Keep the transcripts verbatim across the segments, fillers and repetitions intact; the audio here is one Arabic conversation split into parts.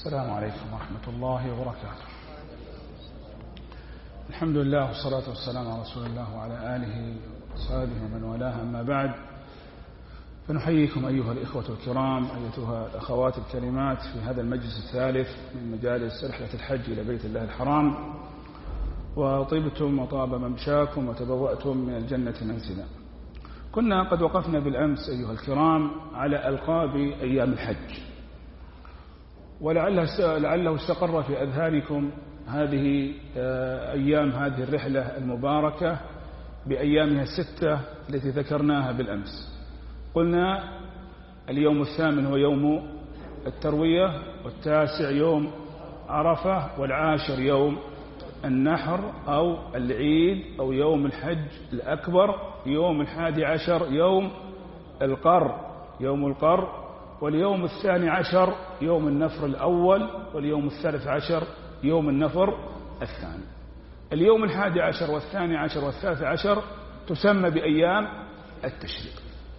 السلام عليكم ورحمة الله وبركاته. الحمد لله والصلاة والسلام على رسول الله وعلى آله وصحبه ومن والاه، أما بعد، فنحييكم أيها الإخوة الكرام، أيتها الأخوات الكريمات، في هذا المجلس الثالث من مجالس رحلة الحج إلى بيت الله الحرام، وطبتم وطاب ممشاكم وتبوأتم من الجنة منزلا. كنا قد وقفنا بالأمس أيها الكرام على ألقاب أيام الحج، ولعله استقر في أذهانكم هذه أيام هذه الرحلة المباركة بأيامها الستة التي ذكرناها بالأمس. قلنا اليوم الثامن هو يوم التروية، والتاسع يوم عرفة، والعاشر يوم النحر أو العيد أو يوم الحج الأكبر، يوم الحادي عشر يوم القر يوم القر واليوم الثاني عشر يوم النفر الأول، واليوم الثالث عشر يوم النفر الثاني. اليوم الحادي عشر والثاني عشر والثالث عشر تسمى بأيام التشريق.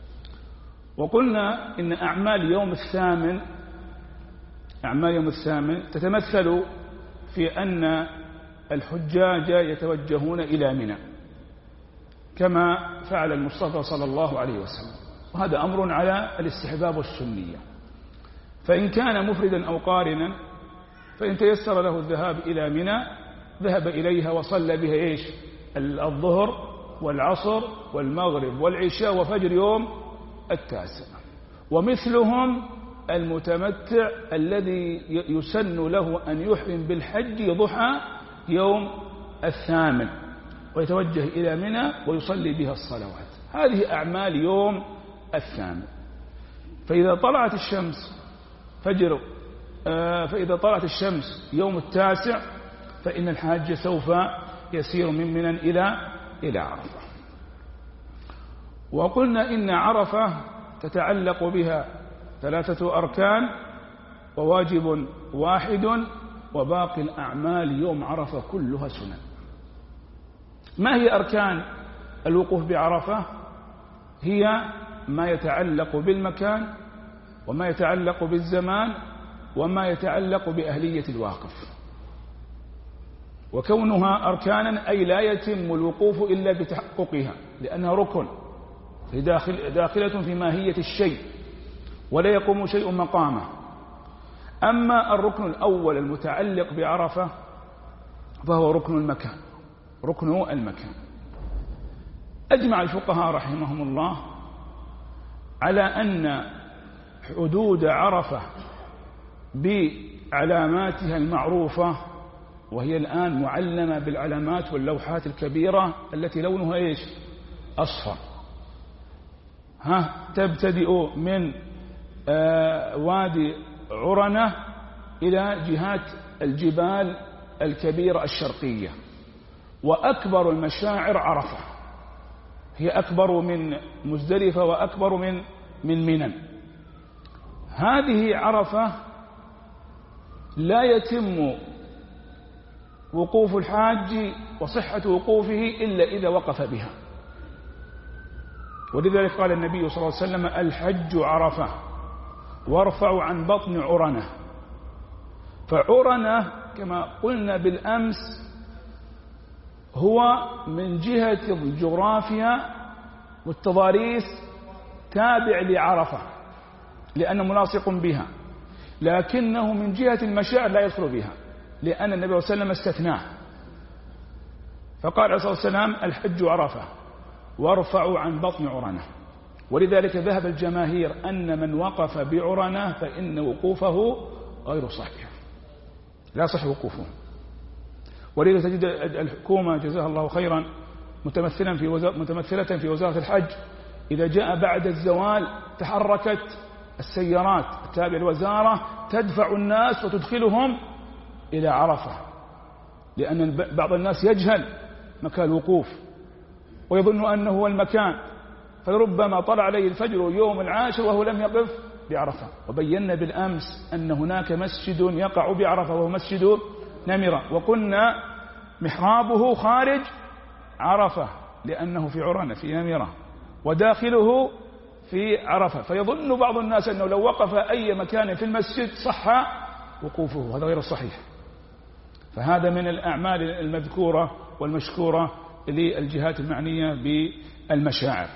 وقلنا إن أعمال يوم الثامن أعمال يوم الثامن تتمثل في أن الحجاج يتوجهون إلى منى كما فعل المصطفى صلى الله عليه وسلم، وهذا أمر على الاستحباب والسنية. فإن كان مفردا أو قارنا، فإن تيسر له الذهاب إلى منى ذهب إليها وصلى بها إيش الظهر والعصر والمغرب والعشاء وفجر يوم التاسع. ومثلهم المتمتع الذي يسن له أن يحرم بالحج ضحى يوم الثامن ويتوجه إلى منى ويصلي بها الصلوات. هذه أعمال يوم الثامن. فإذا طلعت الشمس فجر فإذا طلعت الشمس يوم التاسع فإن الحاج سوف يسير من منى إلى إلى عرفة. وقلنا إن عرفة تتعلق بها ثلاثة أركان وواجب واحد، وباقي الأعمال يوم عرفة كلها سنن. ما هي أركان الوقوف بعرفة؟ هي ما يتعلق بالمكان، وما يتعلق بالزمان، وما يتعلق بأهلية الواقف. وكونها أركانا أي لا يتم الوقوف إلا بتحققها، لأنها ركن داخل داخلة في ماهية الشيء ولا يقوم شيء مقامه. أما الركن الأول المتعلق بعرفة فهو ركن المكان ركن المكان أجمع الفقهاء رحمهم الله على أن حدود عرفة بعلاماتها المعروفة، وهي الآن معلمة بالعلامات واللوحات الكبيرة التي لونها إيش أصفر، ها تبتدئ من آه وادي عرنة إلى جهات الجبال الكبيرة الشرقية. وأكبر المشاعر عرفة، هي أكبر من مزدلفة وأكبر من من منى. هذه عرفة لا يتم وقوف الحاج وصحة وقوفه إلا إذا وقف بها. ولذلك قال النبي صلى الله عليه وسلم: الحج عرفة وارفعوا عن بطن عرنة. فعرنة كما قلنا بالأمس هو من جهة الجغرافيا والتضاريس تابع لعرفة لأنه ملاصق بها، لكنه من جهة المشاعر لا يدخل بها، لأن النبي صلى الله عليه وسلم استثناه. فقال عليه الصلاة والسلام: الحج عرفة وارفعوا عن بطن عرنة. ولذلك ذهب الجماهير أن من وقف بعرنة فإن وقوفه غير صحيح، لا صح وقوفه. ولذلك تجد الحكومة جزاها الله خيرا متمثلا في وزارة متمثلة في وزارة الحج، إذا جاء بعد الزوال تحركت السيارات التابعة للوزارة تدفع الناس وتدخلهم إلى عرفة، لأن بعض الناس يجهل مكان الوقوف ويظن أنه هو المكان، فلربما طلع عليه الفجر يوم العاشر وهو لم يقف بعرفة. وبينا بالأمس أن هناك مسجد يقع بعرفة وهو مسجد نمرة، وقلنا محرابه خارج عرفة لأنه في عرنة في نمرة، وداخله في عرفة. فيظن بعض الناس أنه لو وقف أي مكان في المسجد صح وقوفه، هذا غير صحيح. فهذا من الأعمال المذكورة والمشكورة للجهات المعنية بالمشاعر.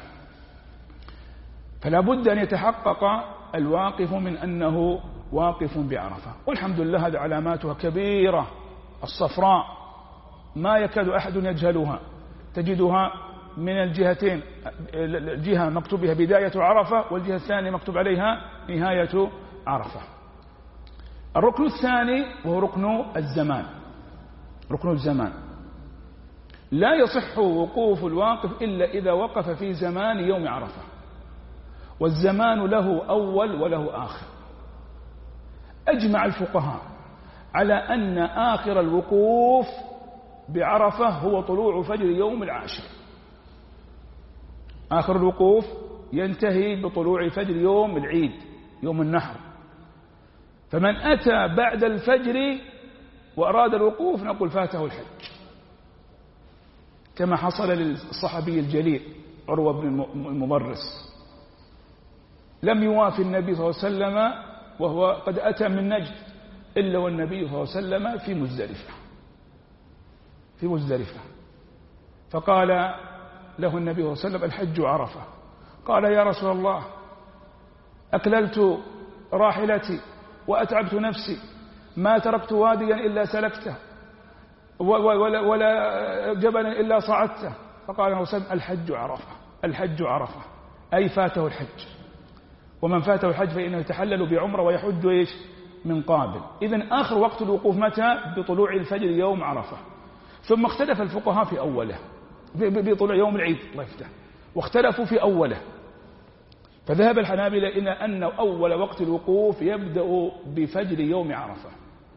فلا بد أن يتحقق الواقف من أنه واقف بعرفة، والحمد لله هذه علاماتها كبيرة الصفراء ما يكاد أحد يجهلها، تجدها من الجهتين، الجهة مكتوب بها بداية عرفة والجهة الثانية مكتوب عليها نهاية عرفة. الركن الثاني وهو ركن الزمان. ركن الزمان لا يصح وقوف الواقف إلا إذا وقف في زمان يوم عرفة، والزمان له أول وله آخر. أجمع الفقهاء على أن آخر الوقوف بعرفة هو طلوع فجر يوم العاشر. آخر الوقوف ينتهي بطلوع فجر يوم العيد يوم النحر. فمن أتى بعد الفجر وأراد الوقوف نقول فاته الحج، كما حصل للصحابي الجليل عروة بن المبرس، لم يوافي النبي صلى الله عليه وسلم وهو قد أتى من نجد إلا والنبي صلى الله عليه وسلم في مزدلفة في مزدلفة فقال له النبي صلى الله عليه وسلم الحج عرفة. قال يا رسول الله أكللت راحلتي وأتعبت نفسي، ما تركت واديا إلا سلكته ولا, ولا جبلا إلا صعدته. فقال له وسلم الحج عرفة، الحج عرفة، أي فاته الحج. ومن فاته الحج فإنه يتحلل بعمرة ويحج إيش من قابل. إذن آخر وقت الوقوف متى؟ بطلوع الفجر يوم عرفة. ثم اختلف الفقهاء في أوله، بطلوع يوم العيد الله يفتح، واختلفوا في أوله. فذهب الحنابلة إلى أن أول وقت الوقوف يبدأ بفجر يوم عرفة،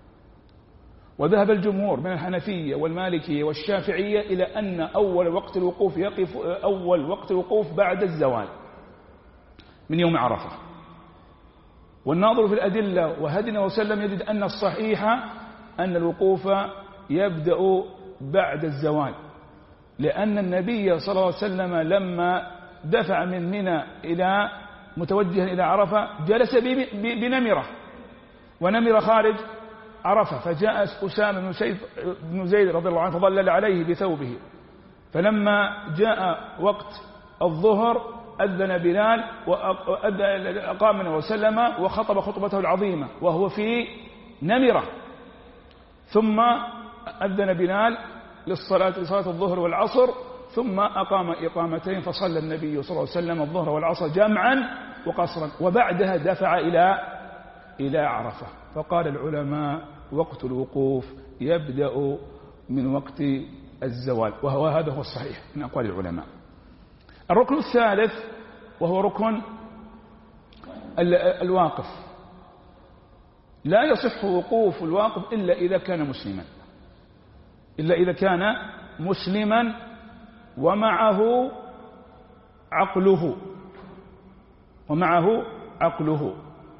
وذهب الجمهور من الحنفية والمالكية والشافعية إلى أن أول وقت الوقوف يقف أول وقت الوقوف بعد الزوال من يوم عرفة. والناظر في الأدلة وهدنا وسلم يجد أن الصحيح أن الوقوف يبدأ بعد الزوال، لأن النبي صلى الله عليه وسلم لما دفع من منى إلى متوجها إلى عرفة جلس بنمرة، ونمرة خارج عرفة، فجاء أسامة بن زيد رضي الله عنه فظلل عليه بثوبه. فلما جاء وقت الظهر أذن بلال وأقام النبي وسلم وخطب خطبته العظيمة وهو في نمرة، ثم أذن بلال للصلاة لصلاة الظهر والعصر، ثم أقام إقامتين فصلى النبي صلى الله عليه وسلم الظهر والعصر جمعا وقصرا، وبعدها دفع إلى إلى عرفة. فقال العلماء وقت الوقوف يبدأ من وقت الزوال، وهو هذا هو الصحيح من أقوال العلماء. الركن الثالث وهو ركن الواقف. لا يصح وقوف الواقف إلا إذا كان مسلما، إلا إذا كان مسلما ومعه عقله ومعه عقله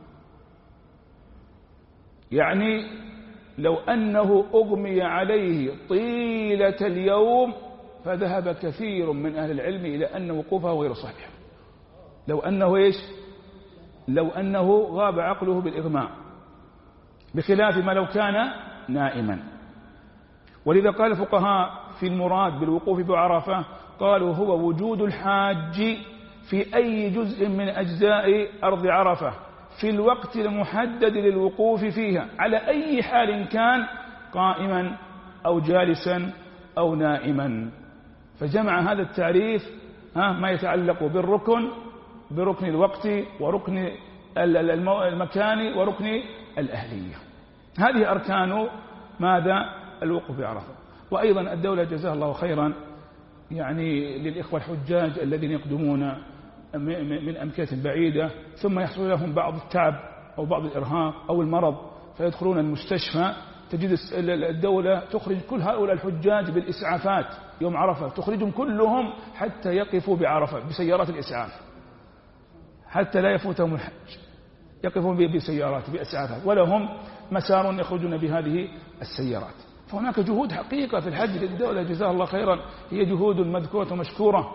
يعني لو أنه أغمي عليه طيلة اليوم فذهب كثير من أهل العلم إلى أن وقوفه غير صحيح، لو أنه إيش لو أنه غاب عقله بالإغماء، بخلاف ما لو كان نائما. ولذا قال الفقهاء في المراد بالوقوف بعرفة قالوا هو وجود الحاج في أي جزء من أجزاء أرض عرفة في الوقت المحدد للوقوف فيها على أي حال كان، قائما أو جالسا أو نائما. فجمع هذا التعريف ها ما يتعلق بالركن بركن الوقت وركن المكان وركن الأهلية. هذه أركان ماذا؟ الوقوف بعرفة. وأيضا الدولة جزاها الله خيرا يعني للإخوة الحجاج الذين يقدمون من أمكنة بعيدة ثم يحصل لهم بعض التعب أو بعض الإرهاق أو المرض فيدخلون المستشفى، تجد الدولة تخرج كل هؤلاء الحجاج بالإسعافات يوم عرفة، تخرجهم كلهم حتى يقفوا بعرفة بسيارات الإسعاف حتى لا يفوتهم الحج، يقفون بسيارات بإسعافات ولهم مسار يخرجون بهذه السيارات. فهناك جهود حقيقة في الحج للدولة جزاها الله خيرا، هي جهود مذكورة ومشكورة،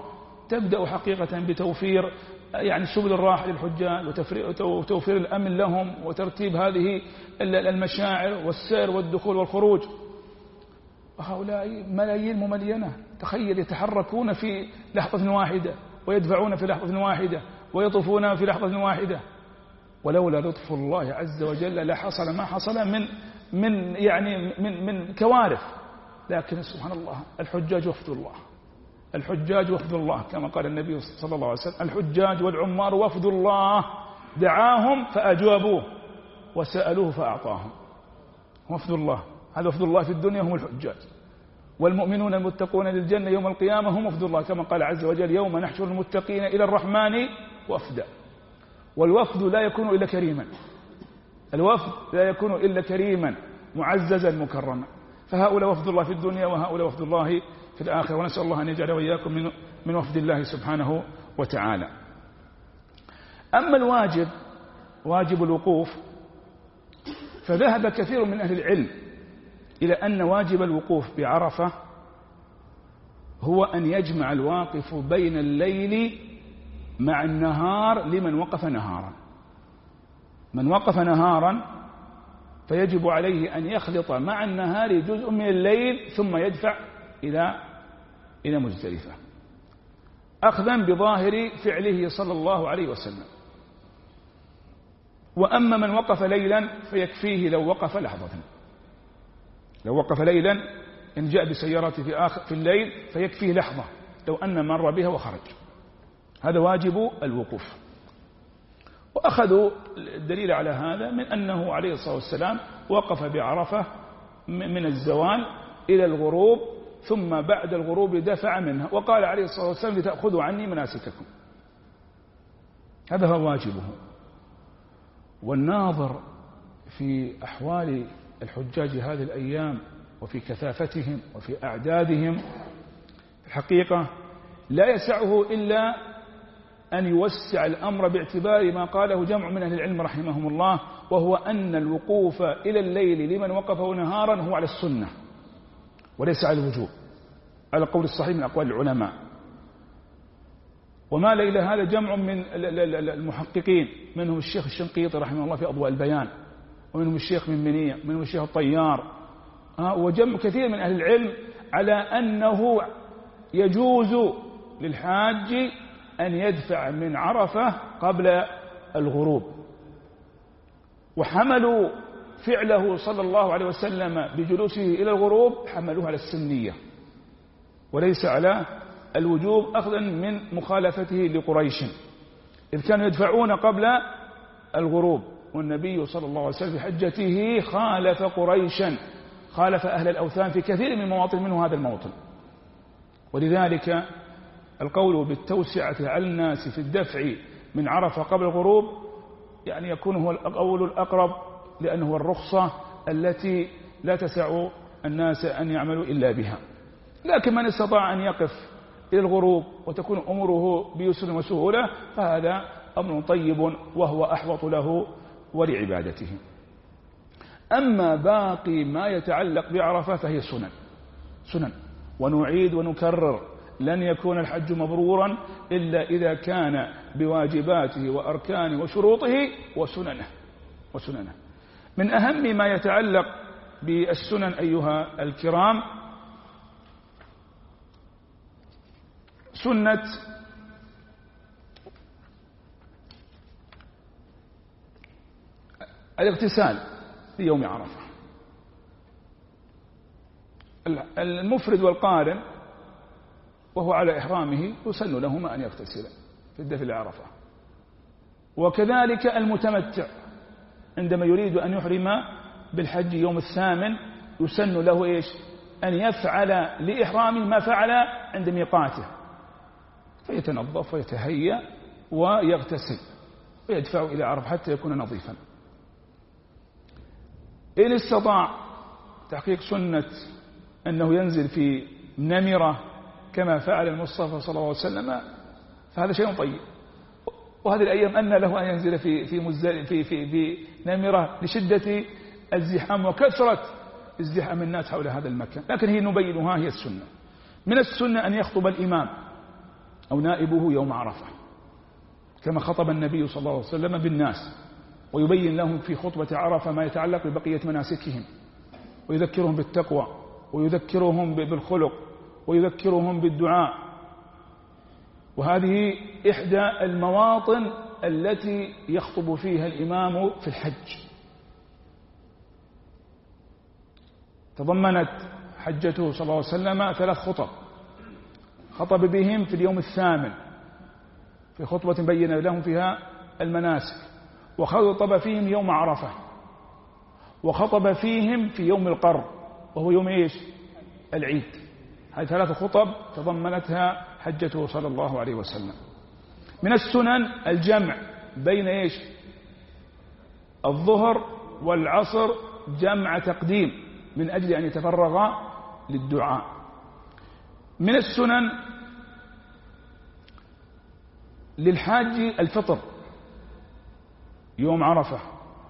تبدأ حقيقة بتوفير يعني سبل الراحة للحجاج وتوفير الأمن لهم وترتيب هذه المشاعر والسير والدخول والخروج. وهؤلاء ملايين مملينة، تخيل يتحركون في لحظة واحدة ويدفعون في لحظة واحدة ويطوفون في لحظة واحدة. ولولا لطف الله عز وجل لحصل ما حصل من من يعني من من كوارث. لكن سبحان الله الحجاج وفد الله، الحجاج وفد الله كما قال النبي صلى الله عليه وسلم: الحجاج والعمار وفد الله، دعاهم فأجابوه وسألوه فأعطاهم. وفد الله، هذا وفد الله في الدنيا هم الحجاج، والمؤمنون المتقون للجنة يوم القيامة هم وفد الله كما قال عز وجل: يوم نحشر المتقين إلى الرحمن وفدا. والوفد لا يكون إلا كريما، الوفد لا يكون إلا كريما معززا مكرما. فهؤلاء وفد الله في الدنيا وهؤلاء وفد الله في الآخرة، ونسأل الله أن يجعل وإياكم من من وفد الله سبحانه وتعالى. أما الواجب، واجب الوقوف، فذهب كثير من أهل العلم إلى أن واجب الوقوف بعرفة هو أن يجمع الواقف بين الليل مع النهار لمن وقف نهارا. من وقف نهارا فيجب عليه أن يخلط مع النهار جزء من الليل ثم يدفع إلى إلى مزدلفة، أخذا بظاهر فعله صلى الله عليه وسلم. وأما من وقف ليلا فيكفيه لو وقف لحظة، لو وقف ليلا إن جاء بسيارته في آخر في الليل فيكفيه لحظة لو أن مر بها وخرج. هذا واجب الوقوف. وأخذوا الدليل على هذا من أنه عليه الصلاة والسلام وقف بعرفة من الزوال إلى الغروب، ثم بعد الغروب دفع منها وقال عليه الصلاة والسلام: لتأخذوا عني مناسككم. هذا هو واجبه. والناظر في أحوال الحجاج هذه الأيام وفي كثافتهم وفي أعدادهم الحقيقة لا يسعه إلا أن يوسع الأمر باعتبار ما قاله جمع من أهل العلم رحمهم الله، وهو أن الوقوف إلى الليل لمن وقفه نهارا هو على السنة وليس على الوجوب، على قول الصحيح من أقوال العلماء. وما إلى هذا جمع من المحققين، منهم الشيخ الشنقيطي رحمه الله في أضواء البيان، ومنهم الشيخ من منية، ومنهم الشيخ الطيار، وجمع كثير من أهل العلم على أنه يجوز للحاج أن يدفع من عرفة قبل الغروب. وحملوا فعله صلى الله عليه وسلم بجلوسه إلى الغروب حملوه على السنية وليس على الوجوب، أخذا من مخالفته لقريش، إذ كانوا يدفعون قبل الغروب، والنبي صلى الله عليه وسلم في حجته خالف قريشا، خالف أهل الأوثان في كثير من المواطن، منه هذا الموطن. ولذلك القول بالتوسعة على الناس في الدفع من عرفة قبل الغروب يعني يكون هو القول الأقرب، لأنه هو الرخصة التي لا تسع الناس أن يعملوا إلا بها. لكن من استطاع أن يقف إلى الغروب وتكون أمره بيسر وسهولة فهذا أمر طيب وهو أحوط له ولعبادته. أما باقي ما يتعلق بعرفة فهي سنن سنن ونعيد ونكرر: لن يكون الحج مبرورا إلا إذا كان بواجباته وأركانه وشروطه وسننه وسننه. من أهم ما يتعلق بالسنن أيها الكرام سنة الاغتسال في يوم عرفة. المفرد والقارن وهو على إحرامه يسن لهما أن يغتسلا في الدفع عرفة، وكذلك المتمتع عندما يريد أن يحرم بالحج يوم الثامن يسن له إيش؟ أن يفعل لإحرامه ما فعل عند ميقاته، فيتنظف ويتهيأ ويغتسل ويدفع إلى عرفة حتى يكون نظيفا. إن استطاع تحقيق سنة أنه ينزل في نمرة كما فعل المصطفى صلى الله عليه وسلم فهذا شيء طيب. وهذه الأيام أن له أن ينزل في في في في, في نمرة لشدة الزحام وكثرة ازدحام الناس حول هذا المكان، لكن هي نبينها هي السنة. من السنة أن يخطب الإمام أو نائبه يوم عرفة، كما خطب النبي صلى الله عليه وسلم بالناس ويبين لهم في خطبة عرفة ما يتعلق ببقية مناسكهم، ويذكرهم بالتقوى، ويذكرهم بالخلق، ويذكرهم بالدعاء. وهذه إحدى المواطن التي يخطب فيها الإمام في الحج. تضمنت حجته صلى الله عليه وسلم ثلاث خطب، خطب بهم في اليوم الثامن في خطبة بين لهم فيها المناسك، وخطب فيهم يوم عرفة، وخطب فيهم في يوم القر وهو يوم إيش؟ العيد. هذه ثلاث خطب تضمنتها حجته صلى الله عليه وسلم. من السنن الجمع بين إيش؟ الظهر والعصر جمع تقديم من أجل أن يتفرغ للدعاء. من السنن للحاج الفطر يوم عرفة.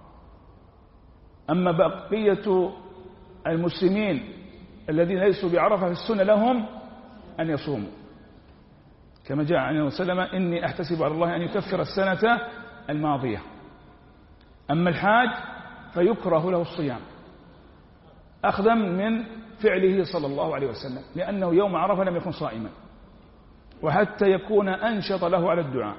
أما بقية المسلمين الذين ليسوا بعرفة في السنة لهم أن يصوموا، كما جاء عن النبي صلى الله عليه وسلم: إني أحتسب على الله أن يكفر السنة الماضية. أما الحاج فيكره له الصيام أخذا من فعله صلى الله عليه وسلم، لأنه يوم عرفة لم يكن صائما، وحتى يكون أنشط له على الدعاء.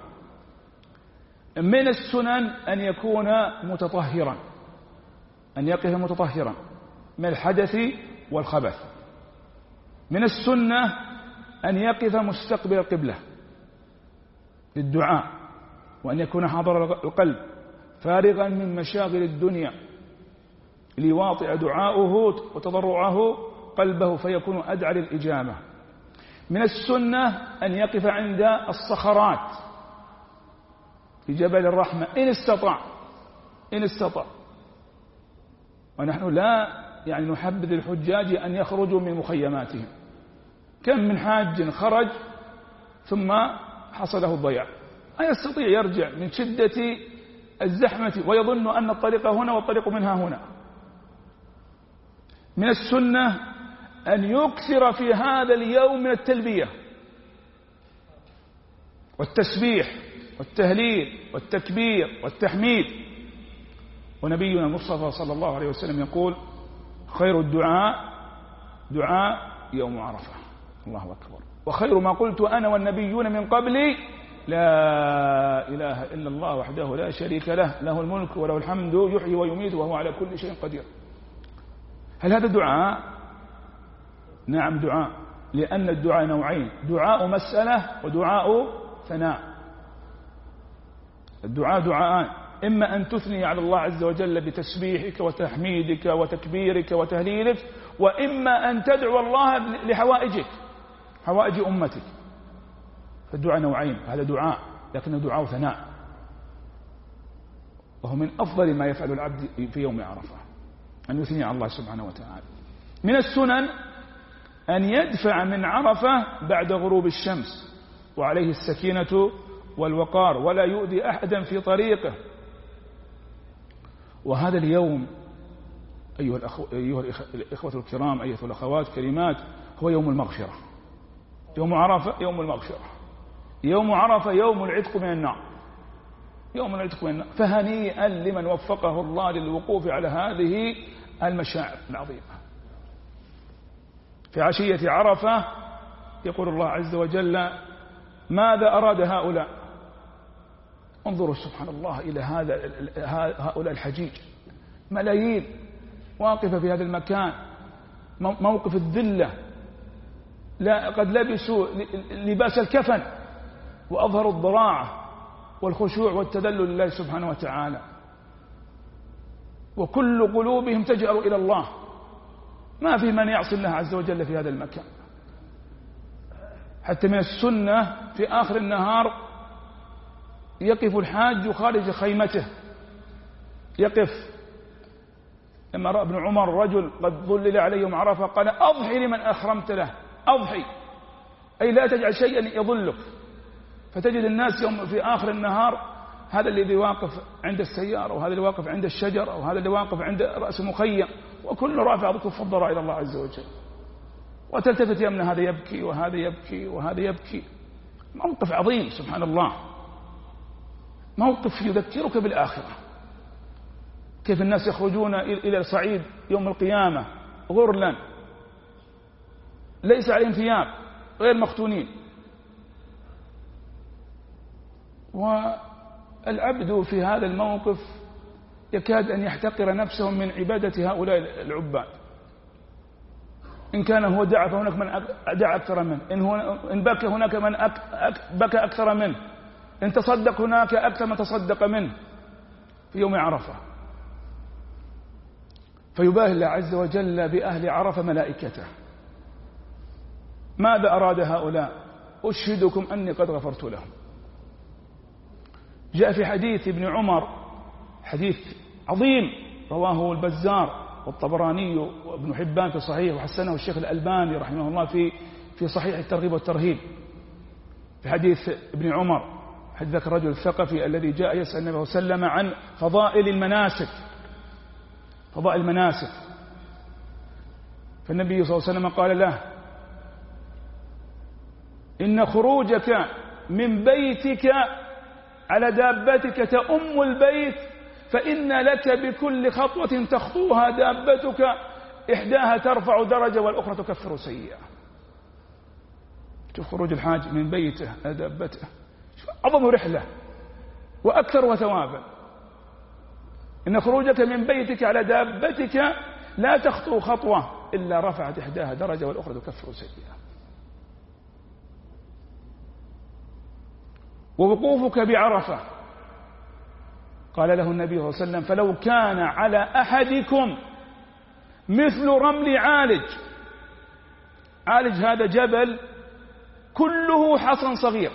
من السنن أن يكون متطهرا، أن يقف متطهرا من الحدث والخبث. من السنة أن يقف مستقبل القبلة للدعاء، وأن يكون حاضر القلب فارغا من مشاغل الدنيا ليواطئ دعاؤه وتضرعه قلبه فيكون أدعى للإجابة. من السنة أن يقف عند الصخرات في جبل الرحمة إن استطاع إن استطاع ونحن لا يعني نحبذ الحجاج أن يخرجوا من مخيماتهم. كم من حاج خرج ثم حصله الضياع، لا يستطيع يرجع من شدة الزحمة ويظن أن الطريق هنا والطريق منها هنا. من السنة أن يكثر في هذا اليوم من التلبية والتسبيح والتهليل والتكبير والتحميد. ونبينا المصطفى صلى الله عليه وسلم يقول: خير الدعاء دعاء يوم عرفة. الله أكبر. وخير ما قلت أنا والنبيون من قبلي لا إله إلا الله وحده لا شريك له، له الملك وله الحمد يحيي ويميت وهو على كل شيء قدير. هل هذا دعاء؟ نعم دعاء، لأن الدعاء نوعين: دعاء مسألة ودعاء ثناء. الدعاء دعاءان: إما أن تثني على الله عز وجل بتسبيحك وتحميدك وتكبيرك وتهليلك، وإما أن تدعو الله لحوائجك، حوائج أمتك. فالدعاء نوعين، هذا دعاء لكنه دعاء ثناء، وهو من أفضل ما يفعل العبد في يوم عرفة أن يثني على الله سبحانه وتعالى. من السنن أن يدفع من عرفة بعد غروب الشمس وعليه السكينة والوقار ولا يؤذي أحدا في طريقه. وهذا اليوم أيها, الأخو... أيها الإخوة الكرام، أيها الأخوات الكريمات، هو يوم المغفرة. يوم عرفة يوم المغفرة، يوم عرفة يوم العتق من النار، يوم العتق من النار. فهنيئا لمن وفقه الله للوقوف على هذه المشاعر العظيمة. في عشية عرفة يقول الله عز وجل: ماذا أراد هؤلاء؟ انظروا سبحان الله إلى هذا هؤلاء الحجيج، ملايين واقفة في هذا المكان، موقف الذلة، لا قد لبسوا لباس الكفن وأظهروا الضراعة والخشوع والتذلل لله سبحانه وتعالى، وكل قلوبهم تجأر إلى الله، ما في من يعصي الله عز وجل في هذا المكان. حتى من السنة في آخر النهار يقف الحاج خارج خيمته، يقف. لما رأى ابن عمر رجل قد ظلل عليه يوم عرفة قال: أضحي لمن أحرمت له، أضحي أي لا تجعل شيئا يظلك. فتجد الناس يوم في آخر النهار هذا الذي واقف عند السيارة، وهذا اللي واقف عند الشجر، وهذا اللي واقف عند رأس مخيم، وكل رافع كف الضراع إلى الله عز وجل. وتلتفت يمنى هذا يبكي وهذا يبكي وهذا يبكي. موقف عظيم سبحان الله، موقف يذكرك بالآخرة. كيف الناس يخرجون إلى الصعيد يوم القيامة غرلا ليس عليهم ثياب، غير مختونين، والعبد في هذا الموقف يكاد أن يحتقر نفسه من عبادة هؤلاء العباد. إن كان هو دعا فهناك من دعا أكثر منه، إن, هو إن بكى هناك من أك أك بكى أكثر منه، إن تصدق هناك أكثر من تصدق منه في يوم عرفة. فيباهي الله عز وجل بأهل عرفة ملائكته. ماذا أراد هؤلاء؟ أشهدكم أني قد غفرت لهم. جاء في حديث ابن عمر، حديث عظيم رواه البزار والطبراني وابن حبان في صحيح، وحسنه الشيخ الألباني رحمه الله في في صحيح الترغيب والترهيب، في حديث ابن عمر، حديث ذاك الرجل الثقفي الذي جاء يسأل النبي صلى الله عليه وسلم عن فضائل المناسك، فضائل المناسك، فالنبي صلى الله عليه وسلم قال له: إن خروجك من بيتك على دابتك تأم البيت، فإن لك بكل خطوة تخطوها دابتك إحداها ترفع درجة والأخرى تكفر سيئة. خروج الحاج من بيته على دابته أعظم رحلة وأكثر ثوابا. إن خروجك من بيتك على دابتك لا تخطو خطوة إلا رفعت إحداها درجة والأخرى تكفر سيئة. ووقوفك بعرفة، قال له النبي صلى الله عليه وسلم: فلو كان على أحدكم مثل رمل عالج. عالج هذا جبل كله حصن صغير،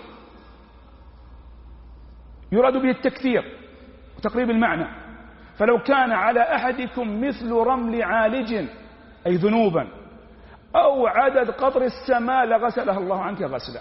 يراد به التكثير وتقريب المعنى. فلو كان على أحدكم مثل رمل عالج أي ذنوبا أو عدد قطر السماء لغسلها الله عنك غسلا.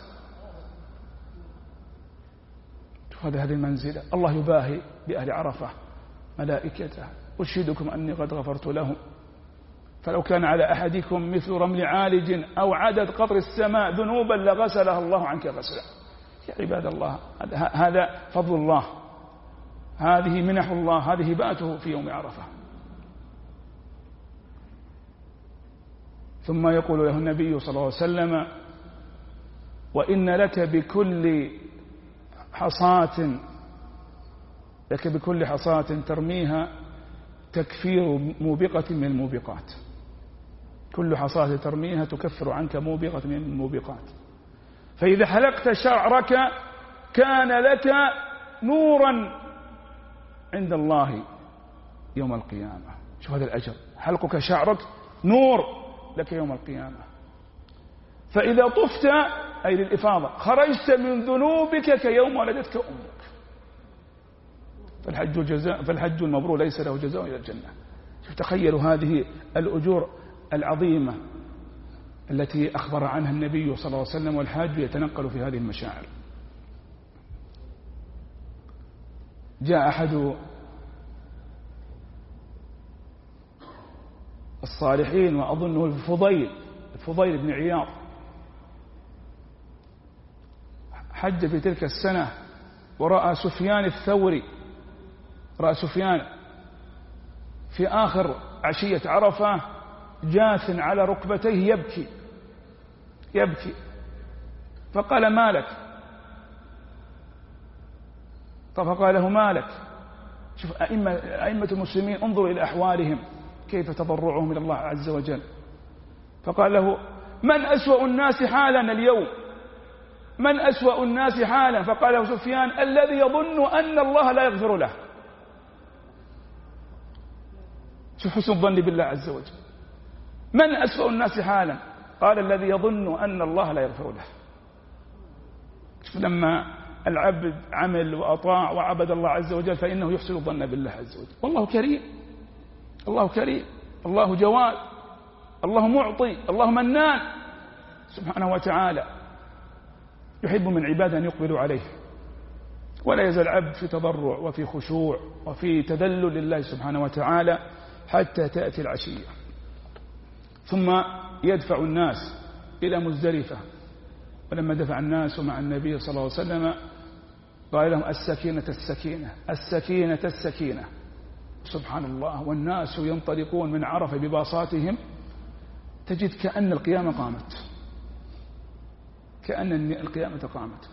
هذا هذه المنزلة. الله يباهي بأهل عرفة ملائكته: أشهدكم أني قد غفرت لهم. فلو كان على أحدكم مثل رمل عالج أو عدد قطر السماء ذنوبا لغسلها الله عنك غسلا. يا عباد الله، هذا فضل الله، هذه منح الله، هذه هباته في يوم عرفة. ثم يقول له النبي صلى الله عليه وسلم: وإن لك بكل حصاة لك بكل حصاة ترميها تكفير موبقة من الموبقات. كل حصاة ترميها تكفر عنك موبقة من الموبقات. فإذا حلقت شعرك كان لك نورا عند الله يوم القيامة. شوف هذا الأجر، حلقك شعرك نور لك يوم القيامة. فإذا طفت أي للإفاضة خرجت من ذنوبك كيوم ولدتك أمك. فالحج الجزاء فالحج المبرور ليس له جزاء إلى الجنة. شوف تخيلوا هذه الأجور العظيمة التي أخبر عنها النبي صلى الله عليه وسلم، والحاج يتنقل في هذه المشاعر. جاء أحد الصالحين وأظنه الفضيل الفضيل بن عياض، حج في تلك السنة ورأى سفيان الثوري، رأى سفيان في آخر عشية عرفة جاث على ركبتيه يبكي يبكي فقال: ما لك؟ فقال له: ما لك؟ شوف أئمة, أئمة المسلمين، انظروا إلى أحوالهم كيف تضرعهم إلى الله عز وجل. فقال له: من أسوأ الناس حالا اليوم؟ من أسوأ الناس حالا؟ فقال له سفيان: الذي يظن أن الله لا يغفر له. شوف حسن الظن بالله عز وجل. من أسوأ الناس حالا؟ قال: الذي يظن أن الله لا يغفر له. شوف لما العبد عمل وأطاع وعبد الله عز وجل فإنه يحسن الظن بالله عز وجل. والله كريم، الله كريم، الله جواد، الله معطي، الله منان سبحانه وتعالى، يحب من عباده أن يقبلوا عليه. ولا يزال العبد في تضرع وفي خشوع وفي تذلل لله سبحانه وتعالى حتى تأتي العشية. ثم يدفع الناس إلى مزدلفة ولما دفع الناس مع النبي صلى الله عليه وسلم قال لهم السكينة السكينة السكينة السكينة. سبحان الله، والناس ينطلقون من عرفة بباصاتهم تجد كأن القيامة قامت، كأن القيامة قامت،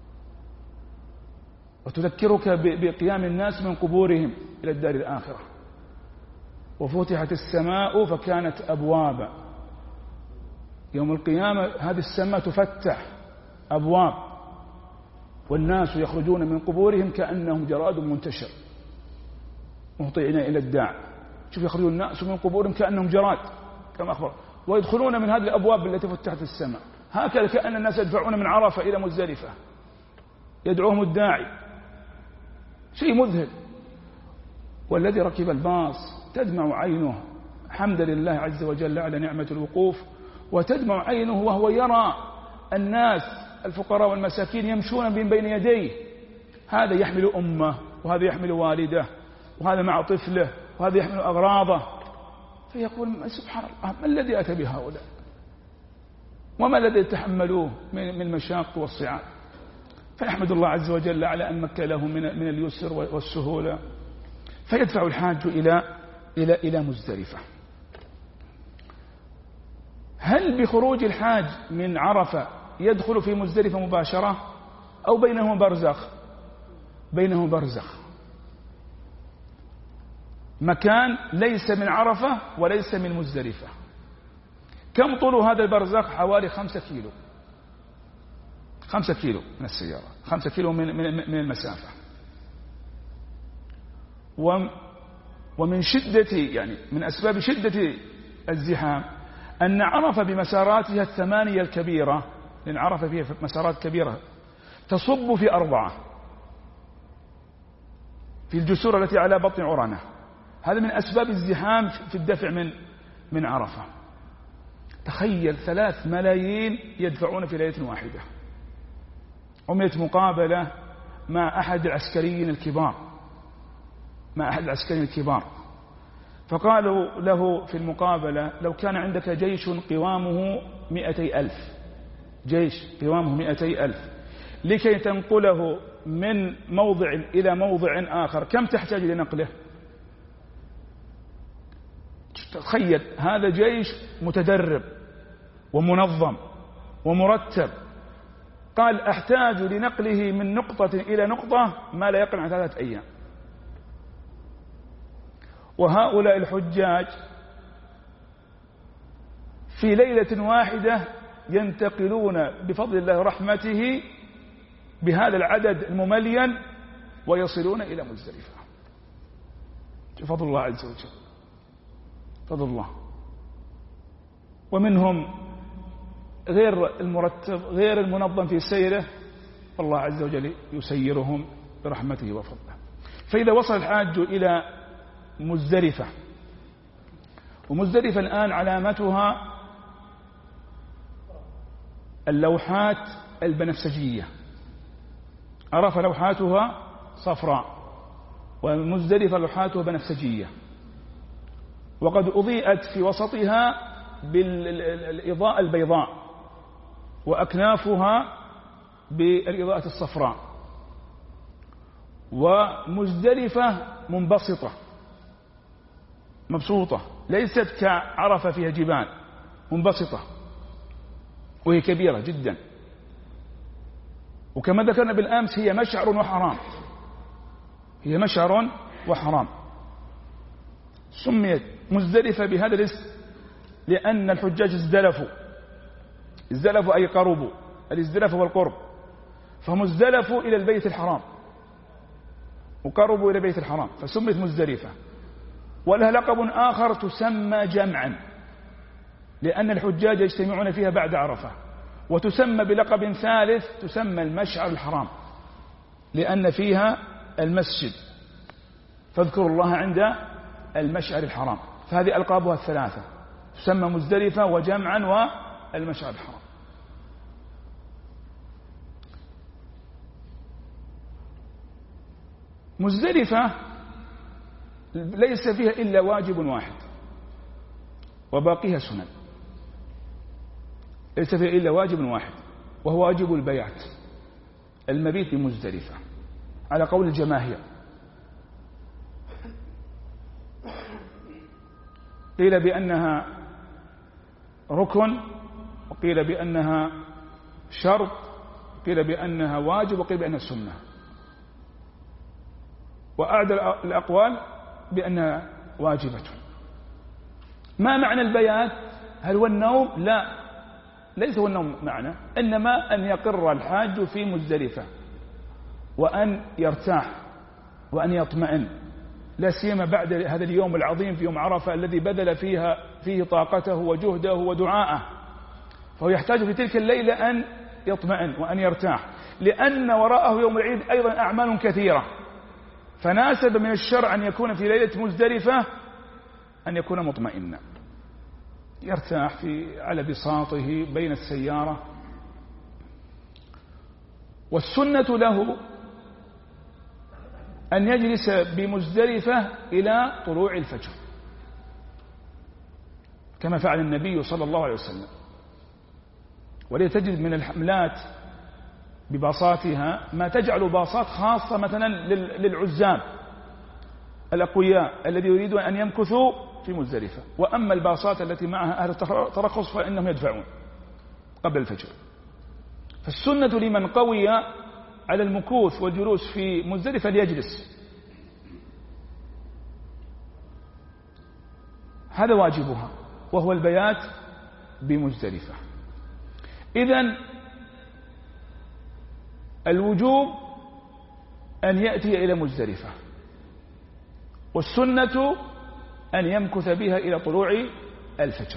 وتذكرك بقيام الناس من قبورهم إلى الدار الآخرة. وفتحت السماء فكانت أبوابا، يوم القيامة هذه السماء تفتح أبواب، والناس يخرجون من قبورهم كأنهم جراد منتشر مهطعين إلى الداع. شوف، يخرجون الناس من قبورهم كأنهم جراد كما أخبر، ويدخلون من هذه الأبواب التي فتحت السماء. هكذا كأن الناس يدفعون من عرفة إلى مزدلفة، يدعوهم الداعي، شيء مذهل. والذي ركب الباص تدمع عينه حمدا لله عز وجل على نعمة الوقوف، وتدمع عينه وهو يرى الناس الفقراء والمساكين يمشون من بين يديه، هذا يحمل أمه، وهذا يحمل والده، وهذا مع طفله، وهذا يحمل أغراضه، فيقول سبحان الله، ما الذي أتى بهؤلاء، وما الذي يتحملوه من المشاق والصعاب. فنحمد الله عز وجل على أن مكن له من من اليسر والسهولة. فيدفع الحاج إلى إلى إلى مزدلفة. هل بخروج الحاج من عرفة يدخل في مزدلفة مباشرة أو بينهم برزخ؟ بينهم برزخ، مكان ليس من عرفة وليس من مزدلفة. كم طول هذا البرزخ؟ حوالي خمسة كيلو، خمسة كيلو من السيارة، خمسة كيلو من من المسافة. ومن شدة يعني من أسباب شدة الزحام أن عرفة بمساراتها الثمانية الكبيرة، لأن عرفة فيها مسارات كبيرة تصب في أربعة في الجسور التي على بطن عرنة. هذا من أسباب الزحام في الدفع من من عرفة. تخيل ثلاث ملايين يدفعون في ليلة واحدة. عملت مقابلة مع أحد العسكريين الكبار مع أحد العسكريين الكبار فقالوا له في المقابلة: لو كان عندك جيش قوامه مئتي ألف، جيش قوامه مئتي ألف لكي تنقله من موضع إلى موضع آخر، كم تحتاج لنقله؟ تخيل، هذا جيش متدرب ومنظم ومرتب. قال: أحتاج لنقله من نقطة إلى نقطة ما لا يقل عن ثلاثة أيام. وهؤلاء الحجاج في ليلة واحدة ينتقلون بفضل الله ورحمته بهذا العدد المملين ويصلون إلى مزدلفة. بفضل الله عز وجل، فضل الله. ومنهم غير المرتب غير المنظم في سيره، الله عز وجل يسيرهم برحمته وفضله. فإذا وصل الحاج إلى مزدلفة، ومزدلفة الآن علامتها اللوحات البنفسجية، عرف لوحاتها صفراء، ومزدلفة لوحاتها بنفسجية، وقد أضيئت في وسطها بالإضاءة البيضاء، وأكنافها بالإضاءة الصفراء. ومزدلفة منبسطة مبسوطة، ليست كعرفة فيها جبال، منبسطة وهي كبيرة جدا. وكما ذكرنا بالأمس هي مشعر وحرام، هي مشعر وحرام. سميت مزدلفة بهذا الاسم لأن الحجاج ازدلفوا، ازدلفوا أي قربوا، الازدلاف هو القرب، فهم ازدلفوا إلى البيت الحرام وقربوا إلى البيت الحرام فسميت مزدلفة. ولها لقب آخر تسمى جمعا لأن الحجاج يجتمعون فيها بعد عرفة، وتسمى بلقب ثالث تسمى المشعر الحرام لأن فيها المسجد، فاذكروا الله عند المشعر الحرام. فهذه ألقابها الثلاثة، تسمى مزدلفة وجمعا والمشعر الحرام. مزدلفة ليس فيها إلا واجب واحد وباقيها سنن، ليس فيها إلا واجب واحد وهو واجب البيات، المبيت بمزدلفة على قول الجماهير. قيل بأنها ركن، وقيل بأنها شرط، قيل بأنها واجب، وقيل بأنها سنة، وأعدى الأقوال بأنها واجبة. ما معنى البيات؟ هل هو النوم؟ لا، ليس هو النوم معنى، إنما أن يقر الحاج في مزدلفة وأن يرتاح وأن يطمئن، لا سيما بعد هذا اليوم العظيم في يوم عرفة الذي بذل فيها فيه طاقته وجهده ودعاءه، فهو يحتاج في تلك الليلة أن يطمئن وأن يرتاح، لأن وراءه يوم العيد أيضا أعمال كثيرة، فناسب من الشرع أن يكون في ليلة مزدلفة أن يكون مطمئنا، يرتاح في على بساطه بين السيارة. والسنة له أن يجلس بمزدلفة إلى طلوع الفجر، كما فعل النبي صلى الله عليه وسلم. ولتجد من الحملات بباصاتها ما تجعل باصات خاصة مثلا للعزاب الأقوياء الذي يريدون أن يمكثوا في مزدلفة، وأما الباصات التي معها أهل الترخص فإنهم يدفعون قبل الفجر. فالسنة لمن قوي على المكوث والجلوس في مزدلفة ليجلس، هذا واجبها، وهو البيات بمزدلفة. إذن الوجوب أن يأتي إلى مزدلفة، والسنة أن يمكث بها إلى طلوع الفجر.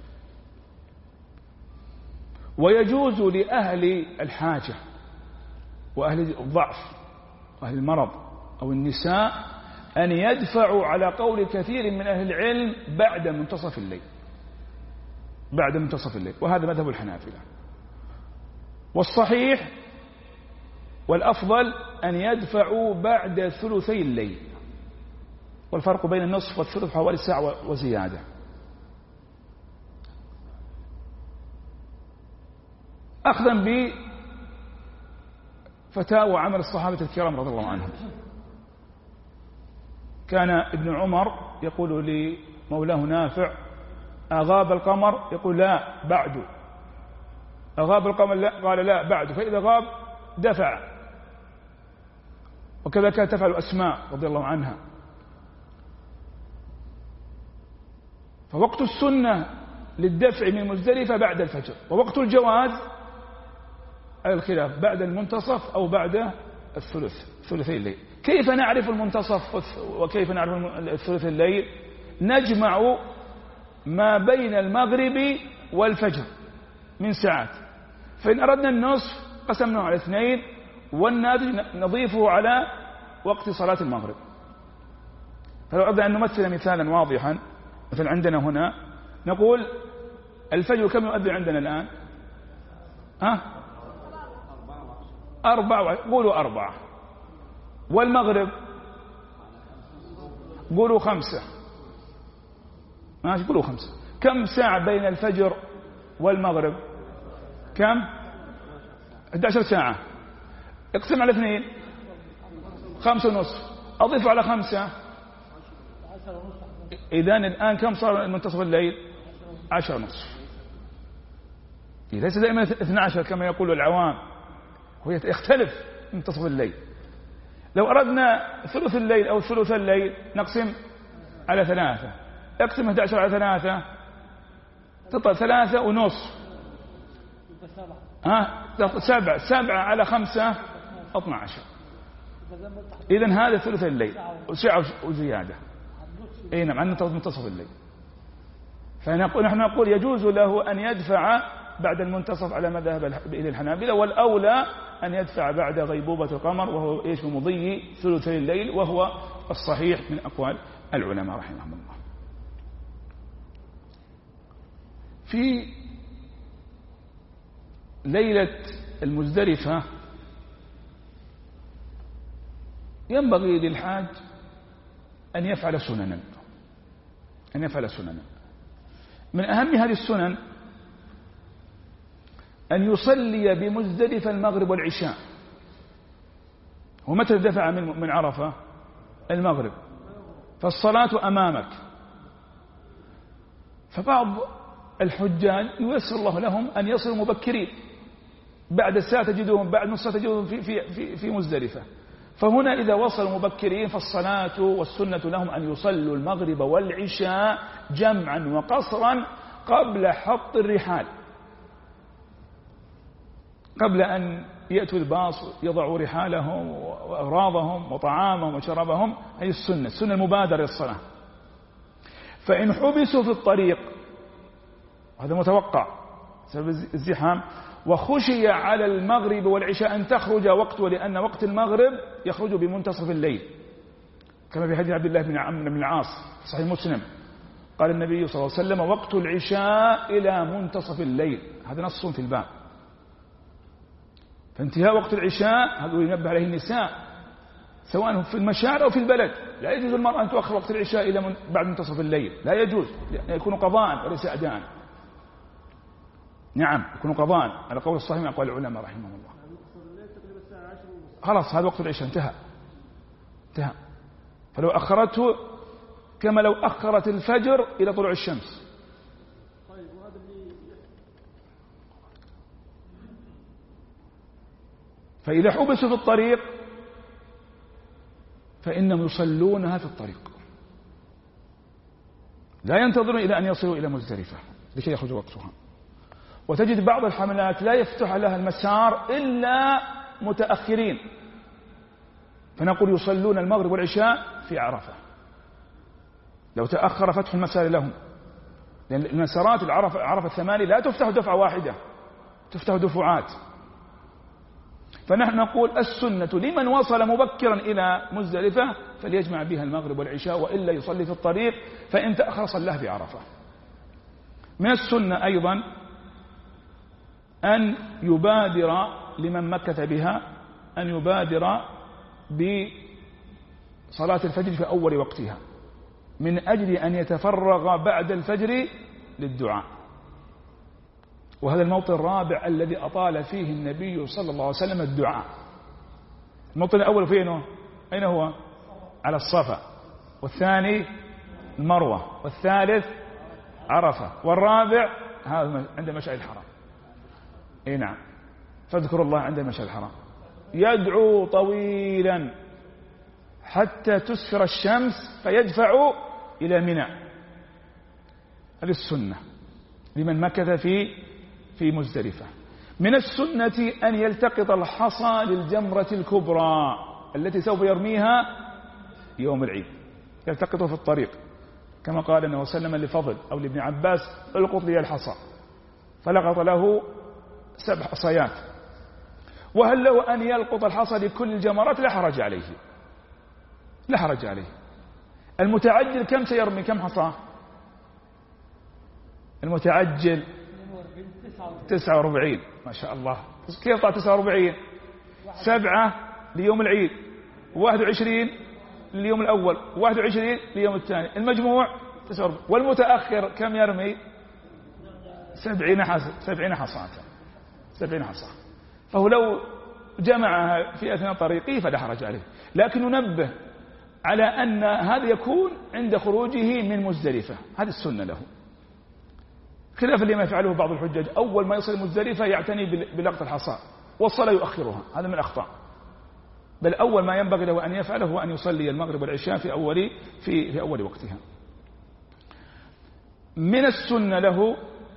ويجوز لأهل الحاجة وأهل الضعف وأهل المرض أو النساء أن يدفعوا على قول كثير من أهل العلم بعد منتصف الليل، بعد منتصف الليل، وهذا مذهب الحنابلة. والصحيح والأفضل أن يدفعوا بعد ثلثي الليل، والفرق بين النصف والثلث حوالي ساعة وزيادة. أخذا بفتاوى عمل الصحابة الكرام رضي الله عنهم، كان ابن عمر يقول لمولاه نافع: أغاب القمر؟ يقول: لا بعد. أغاب القمر؟ لا. قال: لا بعد. فإذا غاب دفع. وكذا كانت تفعل أسماء رضي الله عنها. فوقت السنة للدفع من مزدلفة بعد الفجر، ووقت الجواز على الخلاف بعد المنتصف أو بعد الثلث، ثلثي الليل. كيف نعرف المنتصف وكيف نعرف الثلث الليل؟ نجمع ما بين المغرب والفجر من ساعات، فإن أردنا النصف قسمناه على اثنين، والناتج نضيفه على وقت صلاة المغرب. فلو أردنا أن نمثل مثالا واضحا، مثلا عندنا هنا نقول الفجر كم يؤذن عندنا الآن؟ ها؟ أربعة، قولوا أربعة. والمغرب قولوا خمسة، ماشي قولوا خمسة. كم ساعة بين الفجر والمغرب؟ كم؟ أحد عشر ساعة. اقسم على اثنين، خمسة ونصف. أضيف على خمسة، إذن الآن كم صار منتصف الليل؟ عشر ونصف. ليس دائما اثنى عشر كما يقول العوام، هو يختلف منتصف الليل. لو أردنا ثلث الليل أو ثلث الليل نقسم على ثلاثة، اقسم أحد عشر على ثلاثة تطلع ثلاثة ونصف. ها سبعة، سبعة على خمسة اثنا عشر. إذن هذا ثلث الليل وسعة وزيادة. أي نعم، عن منتصف الليل. فنحن نقول يجوز له أن يدفع بعد المنتصف على مذهب إلى الحنابلة، والأولى أن يدفع بعد غيبوبة القمر، وهو إيش مضي ثلثي الليل، وهو الصحيح من أقوال العلماء رحمهم الله. في ليلة المزدلفة ينبغي للحاج أن يفعل سننا، أن يفعل سننا. من أهم هذه السنن أن يصلي بمزدلفة المغرب والعشاء. ومتى دفع من من عرفة؟ المغرب، فالصلاة أمامك. فبعض الحجاج ييسر الله لهم أن يصلوا مبكرين، بعد الساعة تجدهم بعد نص ساعة تجدهم في في في في مزدلفة. فهنا إذا وصلوا مبكرين فالصلاة والسنة لهم أن يصلوا المغرب والعشاء جمعا وقصرا قبل حط الرحال، قبل أن يأتوا الباص يضعوا رحالهم وأغراضهم وطعامهم وشرابهم. هي السنة، السنة المبادرة للصلاة. فإن حبسوا في الطريق، هذا متوقع بسبب الزحام، وخشي على المغرب والعشاء أن تخرج وقته، لأن وقت المغرب يخرج بمنتصف الليل، كما في حديث عبد الله بن عمرو بن العاص صحيح مسلم، قال النبي صلى الله عليه وسلم: وقت العشاء إلى منتصف الليل. هذا نص في الباب. فانتهاء وقت العشاء هذا ينبه عليه النساء سواء في المشاعر أو في البلد. لا يجوز المرأة أن تؤخر وقت العشاء إلى من بعد منتصف الليل، لا يجوز، يكون قضاء وليس أداء. نعم يكون قضاء على قول الصحيح من أقوال العلماء رحمهم الله. خلاص هذا وقت العشاء انتهى انتهى. فلو أخرته كما لو أخرت الفجر إلى طلوع الشمس. فإذا حبسوا في الطريق فإنهم يصلونها في الطريق، لا ينتظرون إلى أن يصلوا إلى مزدلفة لكي يخرج وقتها. وتجد بعض الحملات لا يفتح لها المسار إلا متأخرين، فنقول يصلون المغرب والعشاء في عرفة لو تأخر فتح المسار لهم، لأن المسارات العرفة عرفة الثمانية لا تفتح دفعة واحدة، تفتح دفعات. فنحن نقول السنة لمن وصل مبكرا إلى مزدلفة فليجمع بها المغرب والعشاء، وإلا يصلي في الطريق، فإن تأخر صلاه في عرفة. من السنة أيضا أن يبادر لمن مكث بها أن يبادر بصلاة الفجر في أول وقتها، من أجل أن يتفرغ بعد الفجر للدعاء. وهذا الموطن الرابع الذي أطال فيه النبي صلى الله عليه وسلم الدعاء. الموطن الأول فينه أين هو؟ على الصفا، والثاني المروة، والثالث عرفة، والرابع هذا عند مشعر الحرام. اي نعم، فاذكر الله عند مشعر الحرام، يدعو طويلا حتى تسفر الشمس فيدفع إلى منى. هذه السنة لمن مكث في في مزدلفة. من السنة أن يلتقط الحصى للجمرة الكبرى التي سوف يرميها يوم العيد، يلتقطه في الطريق، كما قال النبي صلى الله عليه وسلم لفضل أو لابن عباس: القط لي الحصى، فلقط له سبع حصيات. وهل له أن يلقط الحصى لكل الجمرات؟ لا حرج عليه، لا حرج عليه. المتعجل كم سيرمي؟ كم حصى المتعجل؟ تسعة وأربعين. ما شاء الله. كيف طلع تسعة وأربعين؟ سبعة ليوم العيد، واحد وعشرين لليوم الأول، واحد وعشرين ليوم الثاني، المجموع تسعة وأربعين. والمتأخر كم يرمي؟ سبعين حصى، سبعين حصاة، سبعين حصى. فهو لو جمعها في أثناء طريقه فلا حرج عليه. لكن ننبه على أن هذا يكون عند خروجه من مزدلفة، هذه السنة له، خلافا لما يفعله بعض الحجاج. أول ما يصل مزدلفة يعتني بلقط الحصى والصلاة يؤخرها، هذا من الأخطاء. بل أول ما ينبغي له أن يفعله هو أن يصلي المغرب والعشاء في أول في في أول وقتها. من السنة له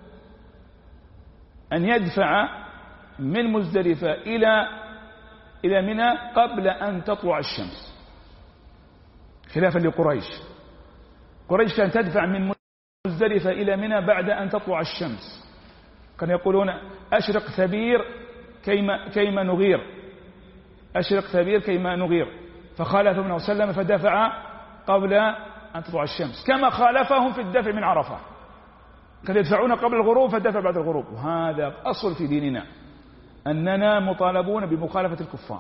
أن يدفع من مزدلفة إلى إلى منى قبل أن تطلع الشمس، خلافا لقريش. قريش كانت تدفع من مزدلفة إلى منى بعد أن تطلع الشمس، كانوا يقولون: أشرق ثبير كيما كيما نغير، أشرق ثبير كيما نغير. فخالف ابن وسلم فدفع قبل أن تطلع الشمس، كما خالفهم في الدفع من عرفة، كانوا يدفعون قبل الغروب فدفع بعد الغروب. وهذا أصل في ديننا، أننا مطالبون بمخالفة الكفار،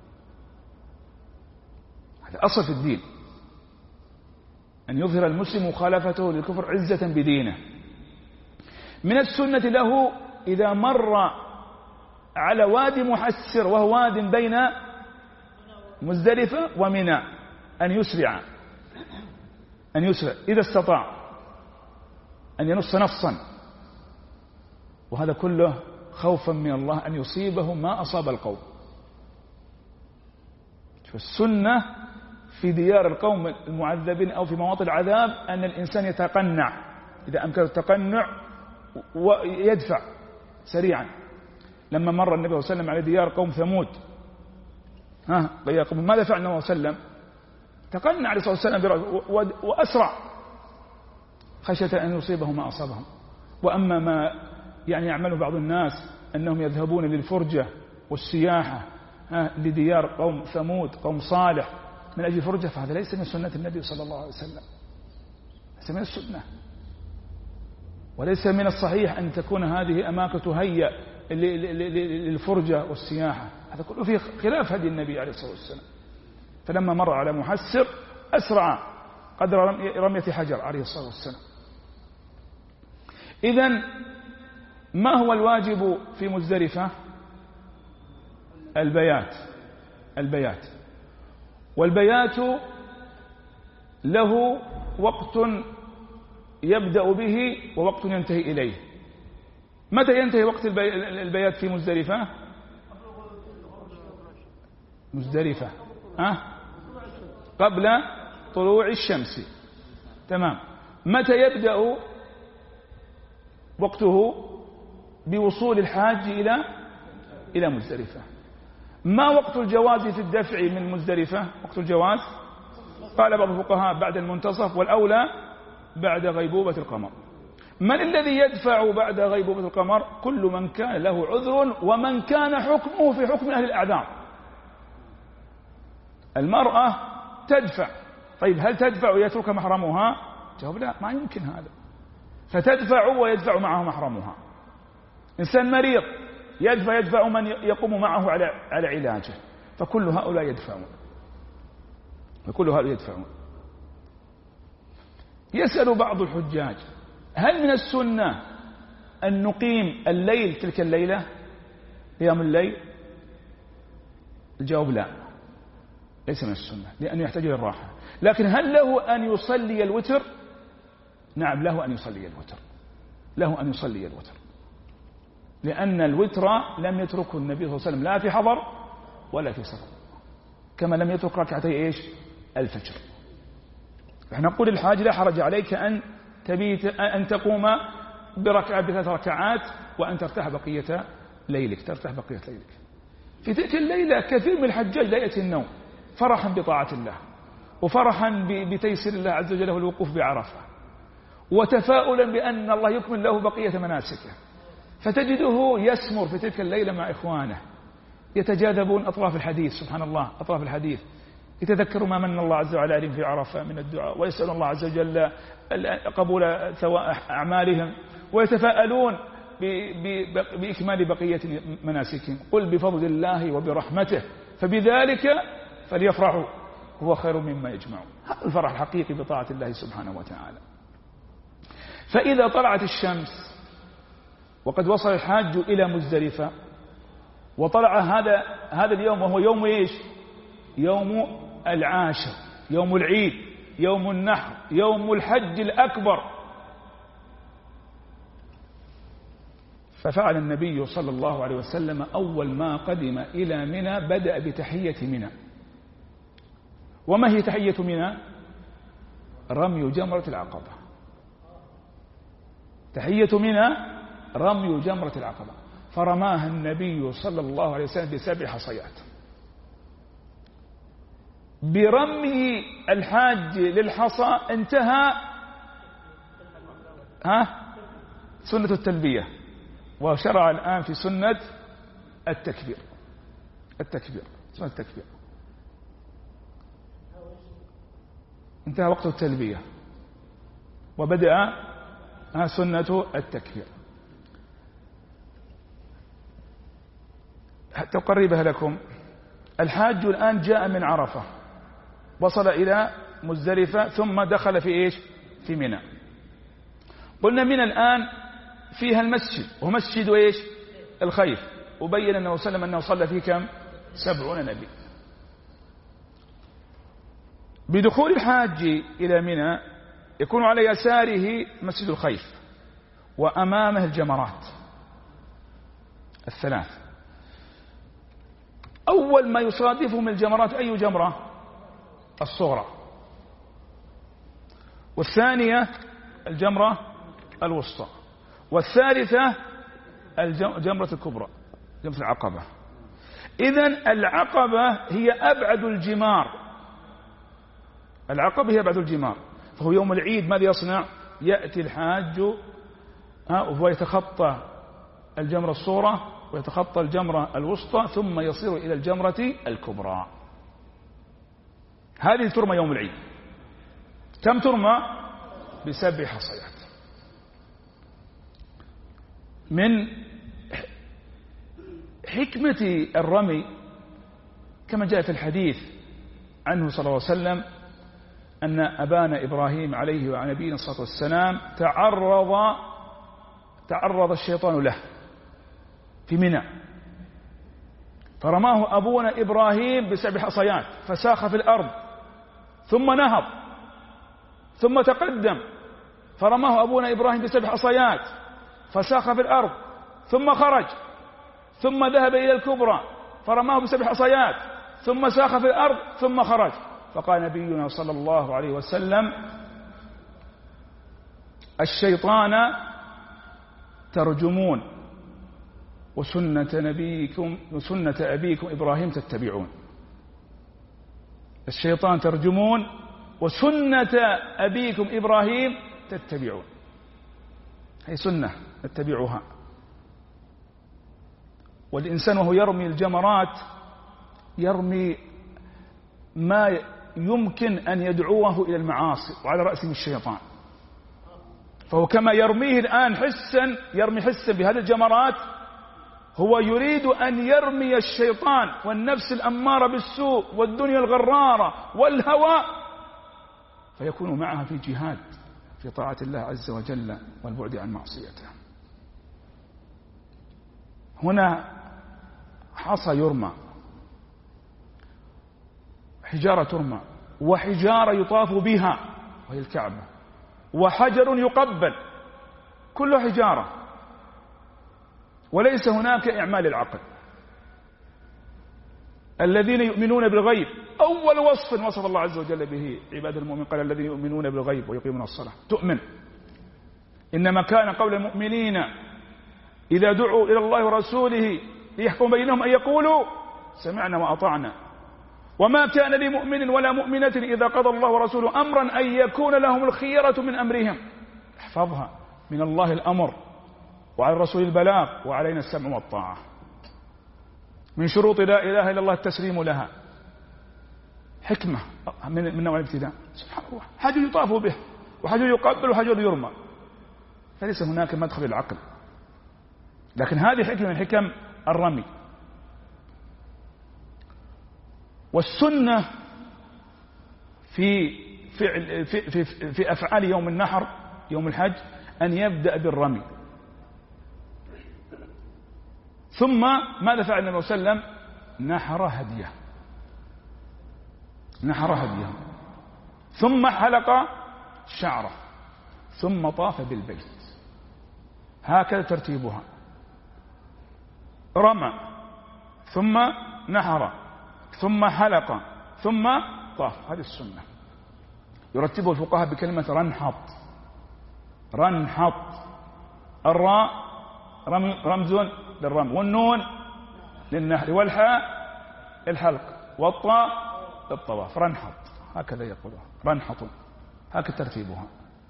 هذا أصل في الدين، أن يظهر المسلم مخالفته للكفر عزة بدينه. من السنة له إذا مر على وادي محسر وهو واد بين مزدلفة ومنى أن يسرع أن يسرع إذا استطاع أن ينص نصا، وهذا كله خوفا من الله أن يصيبه ما أصاب القوم. فالسنة في ديار القوم المعذبين أو في مواطن العذاب أن الإنسان يتقنع إذا أمكن التقنع ويدفع سريعا. لما مر النبي صلى الله عليه وسلم على ديار قوم ثمود، ها ماذا فعل النبي صلى الله عليه وسلم؟ تقنع عليه الصلاة والسلام وأسرع خشية أن يصيبه ما أصابهم. وأما ما يعني يعمله بعض الناس أنهم يذهبون للفرجة والسياحة لديار قوم ثمود قوم صالح من أجل فرجة، فهذا ليس من سنة النبي صلى الله عليه وسلم، ليس من السنة، وليس من الصحيح أن تكون هذه أماكن تهيأ للفرجة والسياحة، هذا كله فيه خلاف هدي النبي عليه الصلاة والسلام. فلما مر على محسر أسرع قدر رمية حجر عليه الصلاة والسلام. إذن ما هو الواجب في مزدلفة؟ البيات البيات والبيات له وقت يبدأ به ووقت ينتهي إليه. متى ينتهي وقت البيات في مزدلفة؟ مزدلفة أه؟ قبل طلوع الشمس، تمام. متى يبدأ وقته؟ بوصول الحاج إلى إلى مزدلفة. ما وقت الجواز في الدفع من مزدلفة؟ وقت الجواز قال بعض الفقهاء بعد المنتصف، والأولى بعد غيبوبة القمر. من الذي يدفع بعد غيبوبة القمر؟ كل من كان له عذر ومن كان حكمه في حكم أهل الأعذار. المرأة تدفع، طيب هل تدفع ويترك محرمها؟ جواب لا، ما يمكن هذا، فتدفع ويدفع معه محرمها. إنسان مريض يدفع يدفع من يقوم معه على على علاجه، فكل هؤلاء يدفعون فكل هؤلاء يدفعون. يسأل بعض الحجاج هل من السنة أن نقيم الليل تلك الليلة قيام الليل؟ الجواب لا، ليس من السنة، لأنه يحتاج إلى الراحة. لكن هل له أن يصلي الوتر؟ نعم، له أن يصلي الوتر، له أن يصلي الوتر، لأن الوتر لم يتركه النبي صلى الله عليه وسلم لا في حضر ولا في سفر، كما لم يترك ركعتي إيش؟ الفجر. نحن نقول الحاج لا حرج عليك أن تبيت أن تقوم بركعة بثلاث ركعات وأن ترتاح بقية ليلك ترتاح بقية ليلك. في تلك الليلة كثير من الحجاج لا يأتي النوم فرحا بطاعة الله، وفرحا بتيسير الله عز وجل والوقوف بعرفة، وتفاؤلا بأن الله يكمل له بقية مناسكه، فتجده يسمر في تلك الليلة مع إخوانه يتجاذبون أطراف الحديث، سبحان الله، أطراف الحديث، يتذكروا ما من الله عز وجل عليهم في عرفة من الدعاء، ويسأل الله عز وجل قبول أعمالهم، ويتفاءلون بإكمال بقية مناسكهم. قل بفضل الله وبرحمته فبذلك فليفرحوا هو خير مما يجمعون. هذا الفرح الحقيقي بطاعة الله سبحانه وتعالى. فإذا طلعت الشمس وقد وصل الحاج إلى مزدلفة وطلع هذا هذا اليوم، وهو يوم إيش؟ يوم العاشر، يوم العيد، يوم النحر، يوم الحج الأكبر. ففعل النبي صلى الله عليه وسلم أول ما قدم إلى منى بدأ بتحية منى. وما هي تحية منى؟ رمي جمرة العقبة. تحية منى رمي جمرة العقبة، فرماها النبي صلى الله عليه وسلم بسبع حصيات. برمي الحاج للحصى انتهى ها سنة التلبية، وشرع الآن في سنة التكبير. التكبير سنة التكبير انتهى وقت التلبية وبدأ سنة التكبير. حتى أقربها لكم، الحاج الآن جاء من عرفة وصل إلى مزدلفة ثم دخل في إيش؟ في منى. قلنا منى الآن فيها المسجد، وهو مسجد إيش؟ الخيف، وبين أنه سلم أنه صلى في كم؟ سبعون نبي. بدخول الحاج إلى منى يكون على يساره مسجد الخيف وأمامه الجمرات الثلاث. أول ما يصادفه من الجمرات أي جمرة؟ الصغرى، والثانية الجمرة الوسطى، والثالثة الجمرة الكبرى جمرة العقبة. إذن العقبة هي أبعد الجمار، العقبة هي أبعد الجمار. فهو يوم العيد ماذا يصنع؟ يأتي الحاج وهو يتخطى الجمرة الصغرى ويتخطى الجمرة الوسطى ثم يصير إلى الجمرة الكبرى. هذه ترمى يوم العيد. كم ترمى؟ بسبع حصيات. من حكمة الرمي كما جاء في الحديث عنه صلى الله عليه وسلم أن أبانا إبراهيم عليه وعلى نبينا الصلاة والسلام تعرض تعرض الشيطان له في منى، فرماه أبونا إبراهيم بسبع حصيات فساخ في الأرض، ثم نهض، ثم تقدم فرماه أبونا إبراهيم بسبع حصيات فساخ في الأرض، ثم خرج، ثم ذهب إلى الكبرى فرماه بسبع حصيات ثم ساخ في الأرض ثم خرج. فقال نبينا صلى الله عليه وسلم: الشيطان ترجمون وسنة نبيكم وسنة أبيكم إبراهيم تتبعون. الشيطان ترجمون وسنة أبيكم إبراهيم تتبعون، هي سنة نتبعها. والإنسان وهو يرمي الجمرات يرمي ما يمكن أن يدعوه إلى المعاصي وعلى رأسه الشيطان. فهو كما يرميه الآن حسا، يرمي حسا بهذه الجمرات، هو يريد أن يرمي الشيطان والنفس الأمارة بالسوء والدنيا الغرارة والهوى، فيكون معها في جهاد في طاعة الله عز وجل والبعد عن معصيته. هنا حصى يرمى، حجارة ترمى، وحجارة يطاف بها وهي الكعبة، وحجر يقبل، كله حجارة، وليس هناك إعمال العقل. الذين يؤمنون بالغيب أول وصف وصف الله عز وجل به عباد المؤمن، قال الذين يؤمنون بالغيب ويقيمون الصلاة. تؤمن، إنما كان قول المؤمنين إذا دعوا إلى الله ورسوله ليحكم بينهم أن يقولوا سمعنا وأطعنا، وما كان لمؤمن ولا مؤمنة إذا قضى الله ورسوله أمرا أن يكون لهم الخيرة من أمرهم. احفظها، من الله الأمر وعلى الرسول البلاغ وعلينا السمع والطاعة. من شروط لا إله إلا الله التسليم لها. حكمة من من نوع الابتداء. سبحان الله، حجر يطاف به وحجر يقبل وحجر يرمى، فليس هناك مدخل العقل. لكن هذه حكمة من حكم الرمي. والسنة في فعل في, في, في أفعال يوم النحر يوم الحج أن يبدأ بالرمي، ثم ماذا فعل النبي صلى الله عليه وسلم؟ نحر هديه نحر هديه ثم حلق شعره ثم طاف بالبيت. هكذا ترتيبها: رمى ثم نحر ثم حلق ثم طاف. هذه السنة. يرتبه الفقهاء بكلمة رنحط. رنحط، الراء رمز للرمي، والنون للنحر، والحاء الحلق، والطاء للطواف. رنحط، هكذا يقولها، رنحط، هكذا ترتيبها.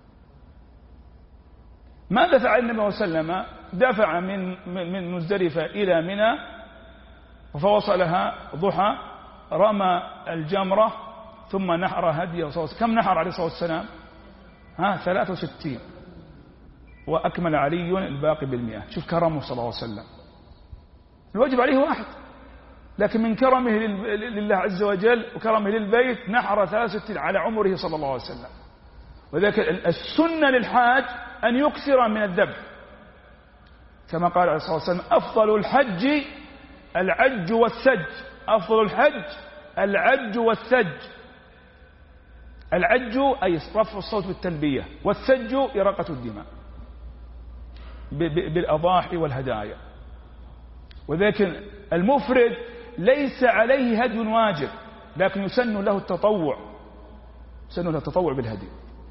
ماذا فعل النبي صلى الله عليه وسلم؟ دفع من من مزدلفة إلى منى وفوصلها ضحى، رمى الجمرة ثم نحر هديه صلى الله عليه وسلم. كم نحر عليه الصلاة والسلام؟ ها ثلاثة وستين، وأكمل علي الباقي بالمئة. شوف كرمه صلى الله عليه وسلم. الواجب عليه واحد، لكن من كرمه لله عز وجل وكرمه للبيت نحر ثلاثة وستين على عمره صلى الله عليه وسلم. وذلك السنة للحاج أن يكثر من الذبح، كما قال عليه الصلاة والسلام: أفضل الحج العج والسج، أفضل الحج العج والسج. العج أي رفع الصوت بالتلبية، والسج إراقة الدماء بالأضاحي والهدايا. وذلك المفرد ليس عليه هدي واجب، لكن يسن له التطوع، يسن له التطوع بالهدي.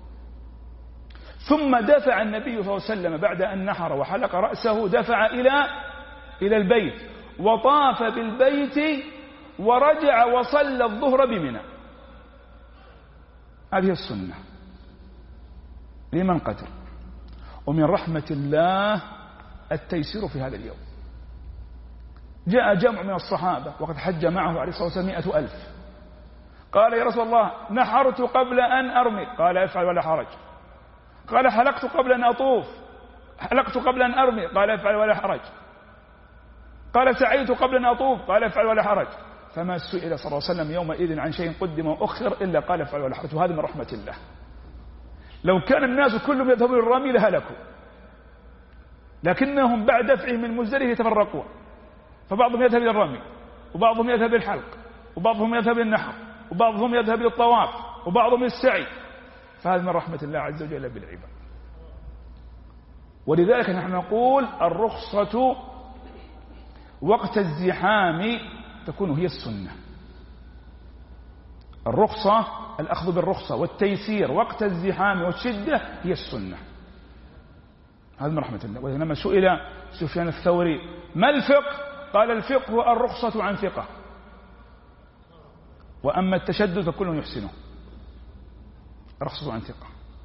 ثم دفع النبي صلى الله عليه وسلم بعد أن نحر وحلق رأسه، دفع إلى إلى البيت وطاف بالبيت ورجع وصلى الظهر بمنى. هذه السنة لمن قدر. ومن رحمة الله التيسير في هذا اليوم. جاء جمع من الصحابة وقد حج معه عليه الصلاة والسلام مئة ألف، قال يا رسول الله نحرت قبل أن أرمي، قال افعل ولا حرج. قال حلقت قبل أن أطوف، حلقت قبل أن أرمي، قال افعل ولا حرج. قال سعيت قبل أن أطوف، قال افعل ولا حرج. فما سئل صلى الله عليه وسلم يومئذ عن شيء قدم وأخر إلا قال افعل ولا حرج. وهذا من رحمة الله. لو كان الناس كلهم يذهبون للرمي لهلكوا، لكنهم بعد دفعهم من مزدلفة يتفرقون، فبعضهم يذهب إلى الرمي، وبعضهم يذهب للحلق، وبعضهم يذهب للنحر، وبعضهم يذهب للطواف، وبعضهم للسعي. فهذا من رحمة الله عز وجل بالعباد. ولذلك نحن نقول الرخصة وقت الزحام تكون هي السنة. الرخصة الأخذ بالرخصة والتيسير وقت الزحام والشدة هي السنة. هذا من رحمة الله. ولما سئل سفيان الثوري ما الفقه؟ قال الفقه الرخصة عن ثقة، وأما التشدد فكل يحسنه. رخصة عن ثقة.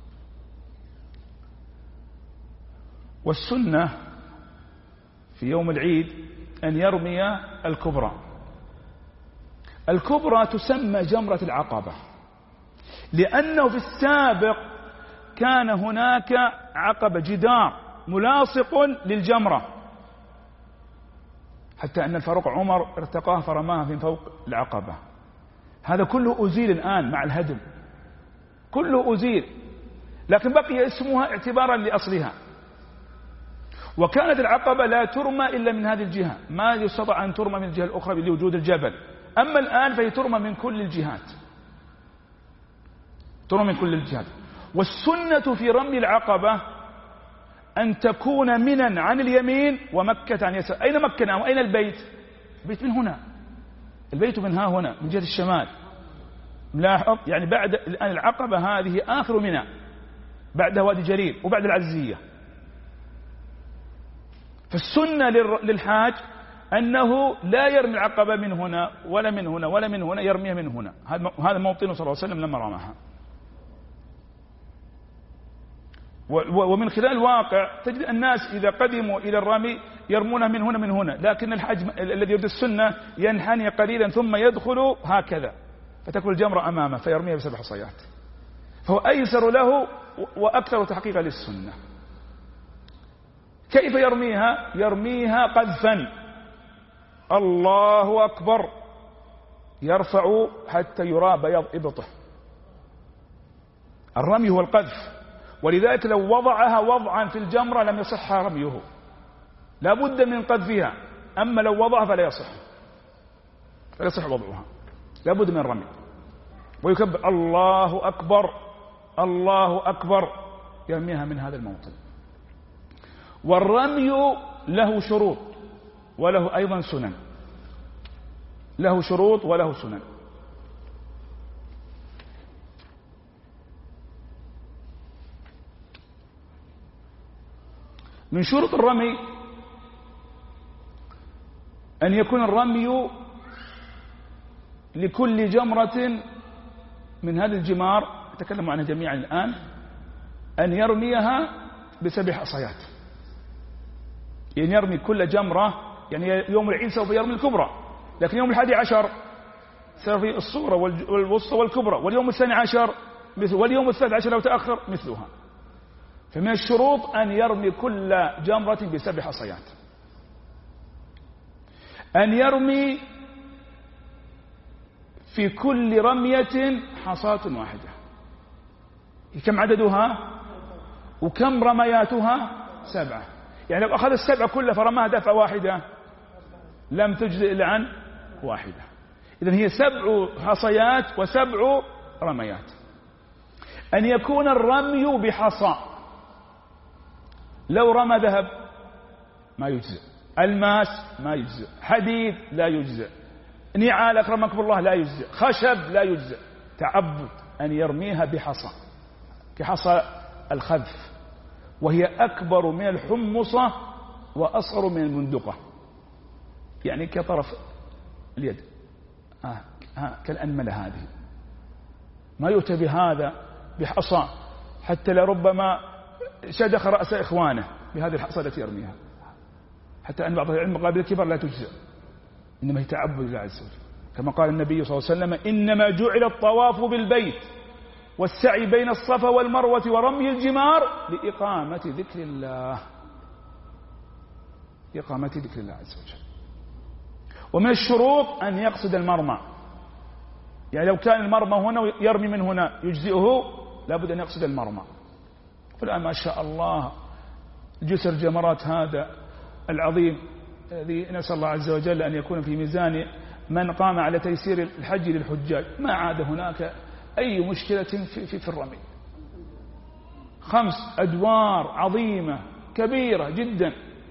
والسنة في يوم العيد أن يرمي الكبرى. الكبرى تسمى جمرة العقبة، لأنه في السابق كان هناك عقبة جدار ملاصق للجمرة، حتى أن الفاروق عمر ارتقاها فرماها من فوق العقبة. هذا كله أزيل الآن مع الهدم، كله أزيل، لكن بقي اسمها اعتبارا لأصلها. وكانت العقبة لا ترمى إلا من هذه الجهة، ما يستطيع أن ترمى من الجهة الأخرى لوجود الجبل. أما الآن فهي ترمى من كل الجهات، ترمى من كل الجهات. والسنة في رمي العقبة أن تكون منى عن اليمين ومكة عن اليسار. أين مكة وأين البيت؟ البيت من هنا، البيت من ها هنا من جهة الشمال. ملاحظ يعني بعد الآن العقبة هذه آخر منى، بعدها وادي جرير وبعد العزية. فالسنة للحاج أنه لا يرمي العقبة من هنا ولا من هنا ولا من هنا، يرميها من هنا. هذا موطنه صلى الله عليه وسلم لما رماها. ومن خلال الواقع تجد الناس إذا قدموا إلى الرمي يرمون من هنا من هنا، لكن الحاج الذي يريد السنة ينحني قليلا ثم يدخل هكذا فتكون الجمرة أمامه فيرميها بسبع حصيات، فهو أيسر له وأكثر تحقيقا للسنة. كيف يرميها؟ يرميها قذفا، الله أكبر، يرفع حتى يرى بياض إبطه. الرمي هو القذف، ولذلك لو وضعها وضعا في الجمرة لم يصح رميه، لا بد من قذفها. أما لو وضعها فلا يصح، فلا يصح وضعها، لا بد من الرمي. ويكبر الله أكبر الله أكبر، يرميها من هذا الموطن. والرمي له شروط وله أيضا سنن، له شروط وله سنن. من شروط الرمي أن يكون الرمي لكل جمرة من هذه الجمار، أتكلم عنها جميعا الآن، أن يرميها بسبع حصيات. يعني يرمي كل جمرة، يعني يوم العيد سوف يرمي الكبرى، لكن يوم الحادي عشر سوف يرمي الصغرى والوسطى والكبرى، واليوم الثاني عشر مثل، واليوم الثالث عشر لو تأخر مثلها. فمن الشروط أن يرمي كل جمرة بسبع حصيات. أن يرمي في كل رمية حصاة واحدة. كم عددها وكم رمياتها؟ سبعة. يعني لو أخذ السبعة كلها فرماها دفعة واحدة لم تجزئ إلا عن واحدة. إذن هي سبع حصيات وسبع رميات. أن يكون الرمي بحصى، لو رمى ذهب ما يجزئ، الماس ما يجزئ، حديد لا يجزئ، نعال أكرمكم الله لا يجزئ، خشب لا يجزئ. تعبد أن يرميها بحصى كحصى الخذف، وهي أكبر من الحمصة وأصغر من المندقة، يعني كطرف اليد، آه. آه. كالأنملة هذه. ما يؤتى بهذا بحصى حتى لربما شدخ رأس إخوانه بهذه الحصى التي يرميها، حتى أن بعض العلم قال بالكبر لا تجزئ، إنما هي تعبد لله عز وجل، كما قال النبي صلى الله عليه وسلم: إنما جعل الطواف بالبيت والسعي بين الصفا والمروة ورمي الجمار لإقامة ذكر الله، لإقامة ذكر الله عز وجل. ومن الشروط أن يقصد المرمى، يعني لو كان المرمى هنا يرمي من هنا يجزئه، لابد أن يقصد المرمى. والآن ما شاء الله جسر جمرات هذا العظيم الذي نسأل الله عز وجل أن يكون في ميزان من قام على تيسير الحج للحجاج، ما عاد هناك أي مشكلة في, في, في الرمي. خمس أدوار عظيمة كبيرة جدا،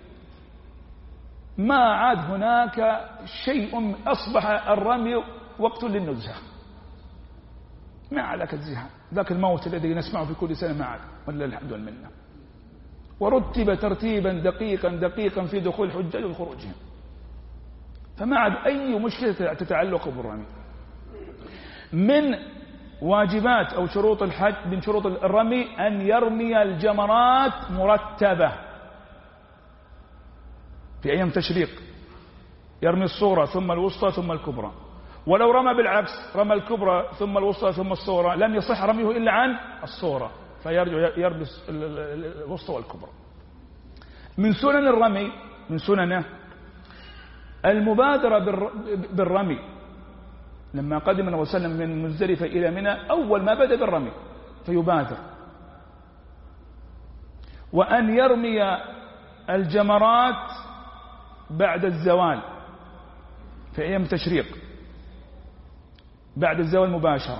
ما عاد هناك شيء، أصبح الرمي وقت للنزهة، ما عاد الزهاء، ذاك الموت الذي نسمعه في كل سنة ما عاد، ولا الحمد والمنة. ورتب ترتيبا دقيقا دقيقا في دخول الحجاج وخروجهم، فما عاد أي مشكلة تتعلق بالرمي. من واجبات أو شروط الحج، من شروط الرمي أن يرمي الجمرات مرتبة في أيام تشريق، يرمي الصغرى ثم الوسطى ثم الكبرى. ولو رمى بالعكس، رمى الكبرى ثم الوسطى ثم الصغرى، لم يصح رميه إلا عن الصغرى، فيرجع يرمي الوسطى والكبرى. من سنن الرمي، من سننه المبادرة بالرمي. لما قدم النبي صلى الله عليه وسلم من مزدلفة إلى منى، أول ما بدأ بالرمي فيبادر. وأن يرمي الجمرات بعد الزوال في أيام التشريق، بعد الزوال مباشرة،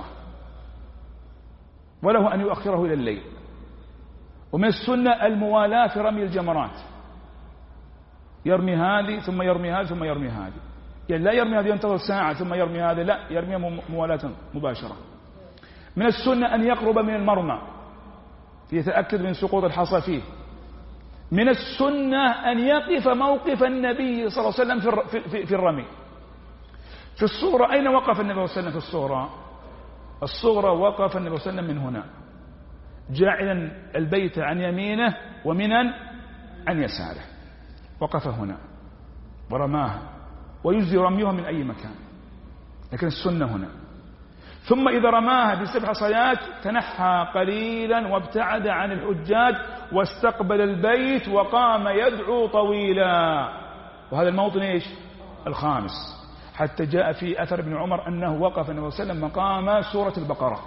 وله أن يؤخره إلى الليل. ومن السنة الموالاة في رمي الجمرات، يرمي هذه ثم يرمي هذه ثم يرمي هذه، يعني لا يرمي هذه ينتظر ساعة ثم يرمي هذه، لا، يرمي موالاة مباشرة. من السنة أن يقرب من المرمى ليتأكد من سقوط الحصى فيه. من السنة أن يقف موقف النبي صلى الله عليه وسلم في في في الرمي. في الصغرى أين وقف النبي صلى الله عليه وسلم؟ في الصغرى الصغرى وقف النبي صلى الله عليه وسلم من هنا، جاعلا البيت عن يمينه ومنا عن يساره، وقف هنا ورماها، ويجزي رميها من أي مكان، لكن السنة هنا. ثم إذا رماها بسبع حصيات تنحى قليلا وابتعد عن الحجاج واستقبل البيت وقام يدعو طويلا. وهذا الموطن إيش؟ الخامس. حتى جاء في أثر ابن عمر أنه وقف النبي صلى الله عليه وسلم مقام سورة البقرة.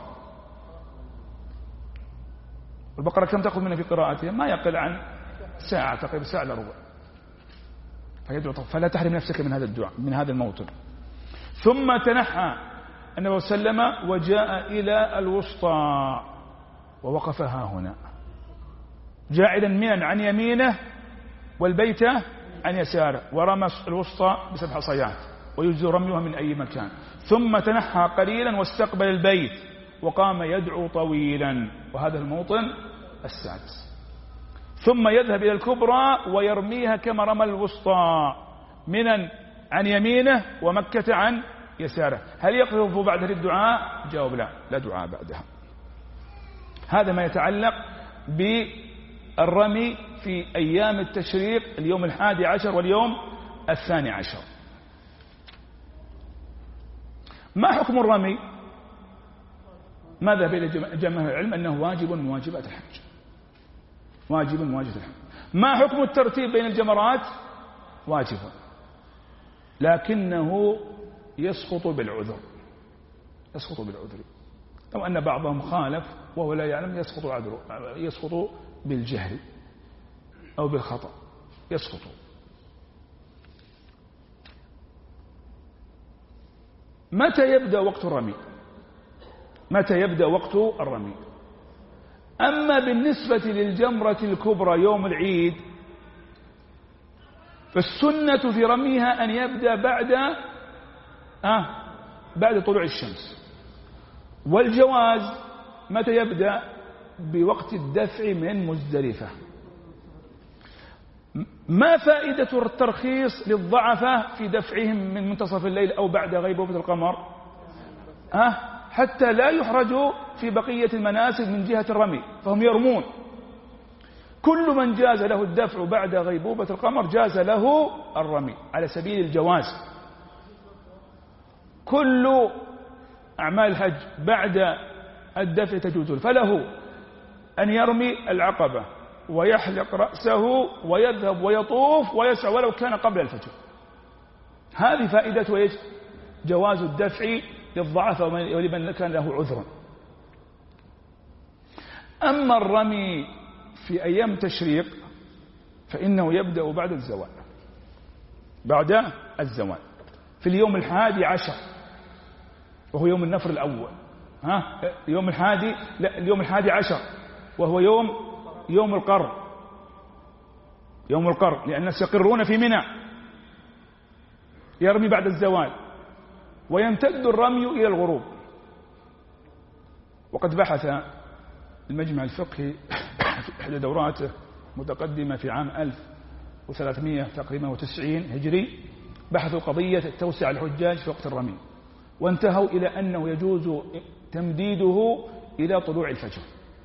البقرة كم تأخذ منها في قراءتها؟ ما يقل عن ساعة، تقريبا ساعة إلا ربع. فيدعو طويلا، فلا تحرم نفسك من هذا الدعاء، من هذا الموطن. ثم تنحى النبي صلى الله عليه وسلم وجاء إلى الوسطى ووقف ها هنا، جاعلا منا عن يمينه والبيت عن يساره، ورمى الوسطى بسبع حصيات ويجزي رميها من أي مكان. ثم تنحى قليلا واستقبل البيت وقام يدعو طويلا، وهذا الموطن السادس. ثم يذهب إلى الكبرى ويرميها كما رمى الوسطى، منا عن يمينه ومكة عن يساره. هل يقف بعد الدعاء؟ جاوب لا، لا دعاء بعدها. هذا ما يتعلق بالرمي في أيام التشريق، اليوم الحادي عشر واليوم الثاني عشر. ما حكم الرمي؟ ما ذهب إلى جماهير العلم أنه واجب من واجبات الحج، واجب من واجبات الحج. ما حكم الترتيب بين الجمرات؟ واجب، لكنه يسقط بالعذر، يسقط بالعذر. لو أن بعضهم خالف وهو لا يعلم يسقط عذره، يسقط بالجهل أو بالخطأ، يسقط. متى يبدأ وقت الرمي؟ متى يبدأ وقت الرمي؟ أما بالنسبة للجمرة الكبرى يوم العيد فالسنة في رميها أن يبدأ بعد آه بعد طلوع الشمس. والجواز متى يبدأ؟ بوقت الدفع من مزدلفة. ما فائدة الترخيص للضعفة في دفعهم من منتصف الليل أو بعد غيبوبة القمر؟ أه حتى لا يحرجوا في بقية المناسك من جهة الرمي، فهم يرمون. كل من جاز له الدفع بعد غيبوبة القمر جاز له الرمي على سبيل الجواز. كل أعمال الحج بعد الدفع تجوز، فله أن يرمي العقبة ويحلق رأسه ويذهب ويطوف ويسعى ولو كان قبل الفجر. هذه فائدة ايش؟ جواز الدفع للضعف ولمن كان له عذر. أما الرمي في أيام تشريق فإنه يبدأ بعد الزوال، بعد الزوال في اليوم الحادي عشر وهو يوم النفر الأول. ها يوم الحادي لا اليوم الحادي عشر وهو يوم يوم القر، يوم القر لأن الناس يقرون في منى. يرمي بعد الزوال ويمتد الرمي إلى الغروب. وقد بحث المجمع الفقهي في إحدى دوراته متقدمة في عام ألف وثلاثمائة تقريبا وتسعين هجري، بحثوا قضية التوسع الحجاج في وقت الرمي، وانتهوا إلى أنه يجوز تمديده إلى طلوع الفجر.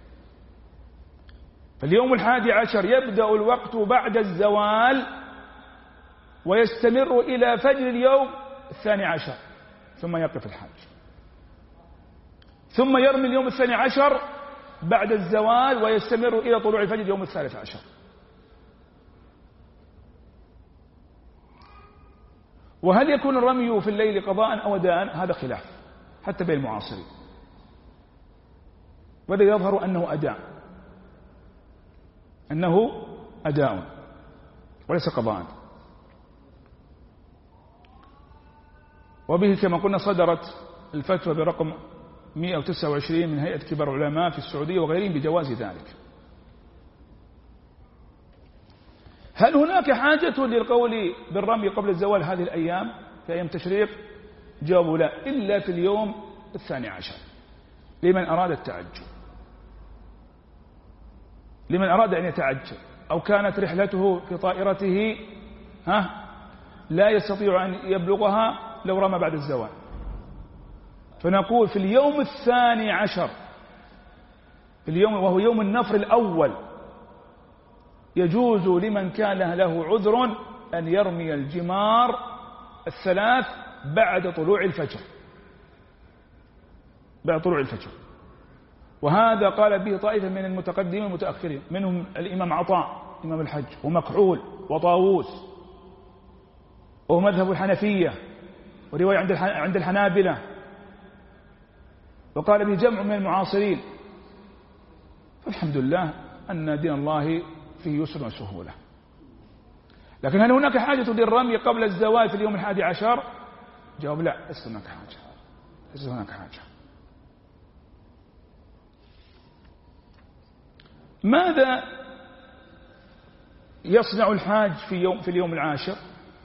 فاليوم الحادي عشر يبدأ الوقت بعد الزوال ويستمر إلى فجر اليوم الثاني عشر ثم يقف الحاج، ثم يرمي اليوم الثاني عشر بعد الزوال ويستمر إلى طلوع الفجر يوم الثالث عشر. وهل يكون الرمي في الليل قضاء أو أداء؟ هذا خلاف حتى بين المعاصرين، وذا يظهر أنه أداء، أنه أداء وليس قضاء. وبه كما قلنا صدرت الفتوى برقم مئة وتسعة وعشرين من هيئة كبار العلماء في السعودية وغيرهم بجواز ذلك. هل هناك حاجة للقول بالرمي قبل الزوال هذه الأيام في أيام تشريق؟ جاوبوا لا، إلا في اليوم الثاني عشر لمن أراد التعجل، لمن أراد أن يتعجل أو كانت رحلته في طائرته ها لا يستطيع أن يبلغها لو رمى بعد الزوال. فنقول في اليوم الثاني عشر في اليوم وهو يوم النفر الأول يجوز لمن كان له عذر أن يرمي الجمار الثلاث بعد طلوع الفجر، بعد طلوع الفجر. وهذا قال به طائفة من المتقدمين والمتأخرين، منهم الإمام عطاء إمام الحج ومكحول وطاووس، وهو مذهب الحنفية ورواية عند الحنابلة، وقال به جمع من المعاصرين. فالحمد لله أن دين الله فيه يسر وسهولة. لكن هل هناك حاجة للرمي قبل الزوال في اليوم الحادي عشر؟ جواب لا، ليس هناك حاجة، ليس هناك حاجة. ماذا يصنع الحاج في يوم في اليوم العاشر؟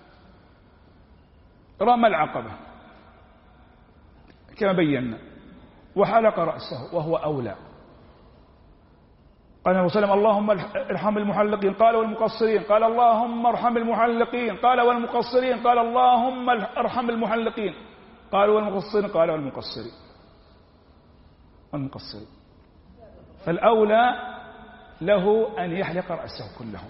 رمى العقبة كما بينا وحلق رأسه وهو أولى. قال النبي صلى الله عليه وسلم اللهم ارحم المحلقين قال والمقصرين، قال اللهم ارحم المحلقين قال والمقصرين، قال اللهم ارحم المحلقين قال والمقصرين، قال والمقصرين والمقصرين. فالأولى له أن يحلق رأسه كله.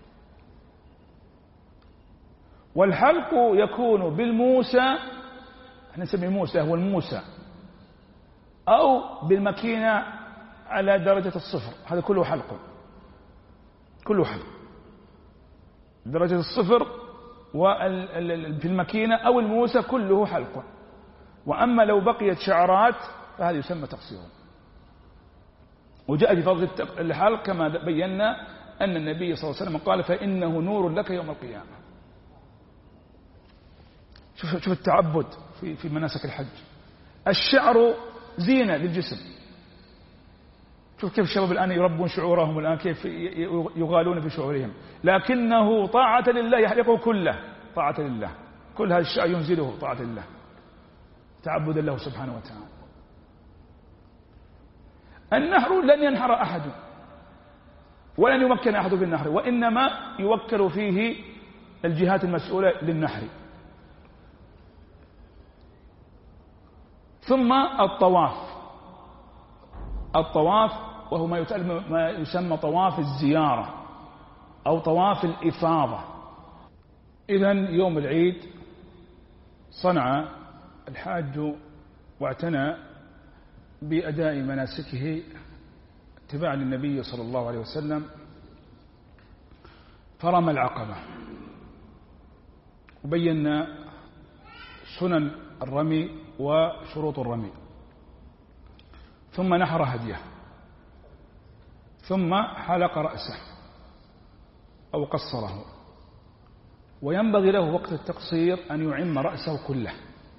والحلق يكون بالموسى، احنا نسميه موسى هو الموسى، أو بالمكينة على درجة الصفر، هذا كله حلق، كله حلق درجة الصفر وفي المكينة أو الموسى كله حلق. وأما لو بقيت شعرات فهذا يسمى تقصير. وجاء في فضل الحلق كما بينا أن النبي صلى الله عليه وسلم قال فإنه نور لك يوم القيامة. شوف شوف التعبد في في مناسك الحج. الشعر زينة للجسم. شوف كيف الشباب الآن يربون شعورهم الآن كيف يغالون في شعورهم، لكنه طاعة لله يحلقه كله طاعة لله، كل هذا الشعر ينزله طاعة لله تعبدا له سبحانه وتعالى. النحر لن ينحر أحد ولن يمكن أحد بالنحر، وإنما يوكل فيه الجهات المسؤولة للنحر. ثم الطواف. الطواف وهو ما يسمى طواف الزيارة أو طواف الإفاضة. إذن يوم العيد صنع الحاج واعتنى بأداء مناسكه اتباعا للنبي صلى الله عليه وسلم، فرمى العقبة وبينا سنن الرمي وشروط الرمي، ثم نحر هديه، ثم حلق رأسه أو قصره، وينبغي له وقت التقصير أن يعم رأسه كله.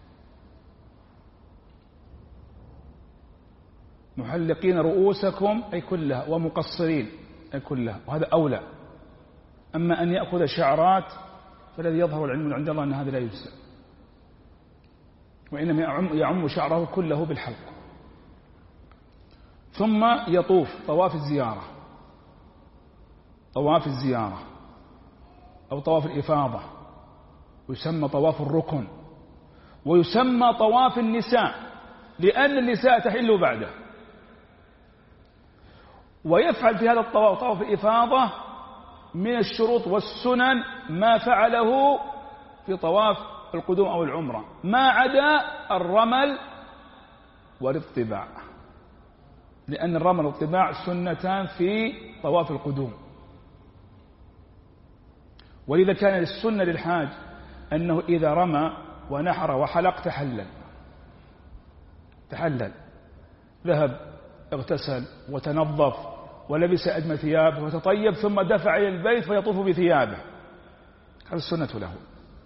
محلقين رؤوسكم أي كلها، ومقصرين أي كلها، وهذا أولى. أما أن يأخذ شعرات فالذي يظهر العلم عند الله أن هذا لا يجزئ، وإنما يعم شعره كله بالحلق. ثم يطوف طواف الزيارة، طواف الزيارة أو طواف الإفاضة، ويسمى طواف الركن، ويسمى طواف النساء لأن النساء تحل بعده. ويفعل في هذا الطواف طواف الإفاضة من الشروط والسنن ما فعله في طواف القدوم أو العمرة، ما عدا الرمل والاطباع، لأن الرمل والاطباع سنتان في طواف القدوم. ولذا كان السنة للحاج أنه إذا رمى ونحر وحلق تحلل تحلل ذهب اغتسل وتنظف ولبس أجمل ثيابه وتطيب، ثم دفع إلى البيت فيطوف بثيابه. هذا السنة له،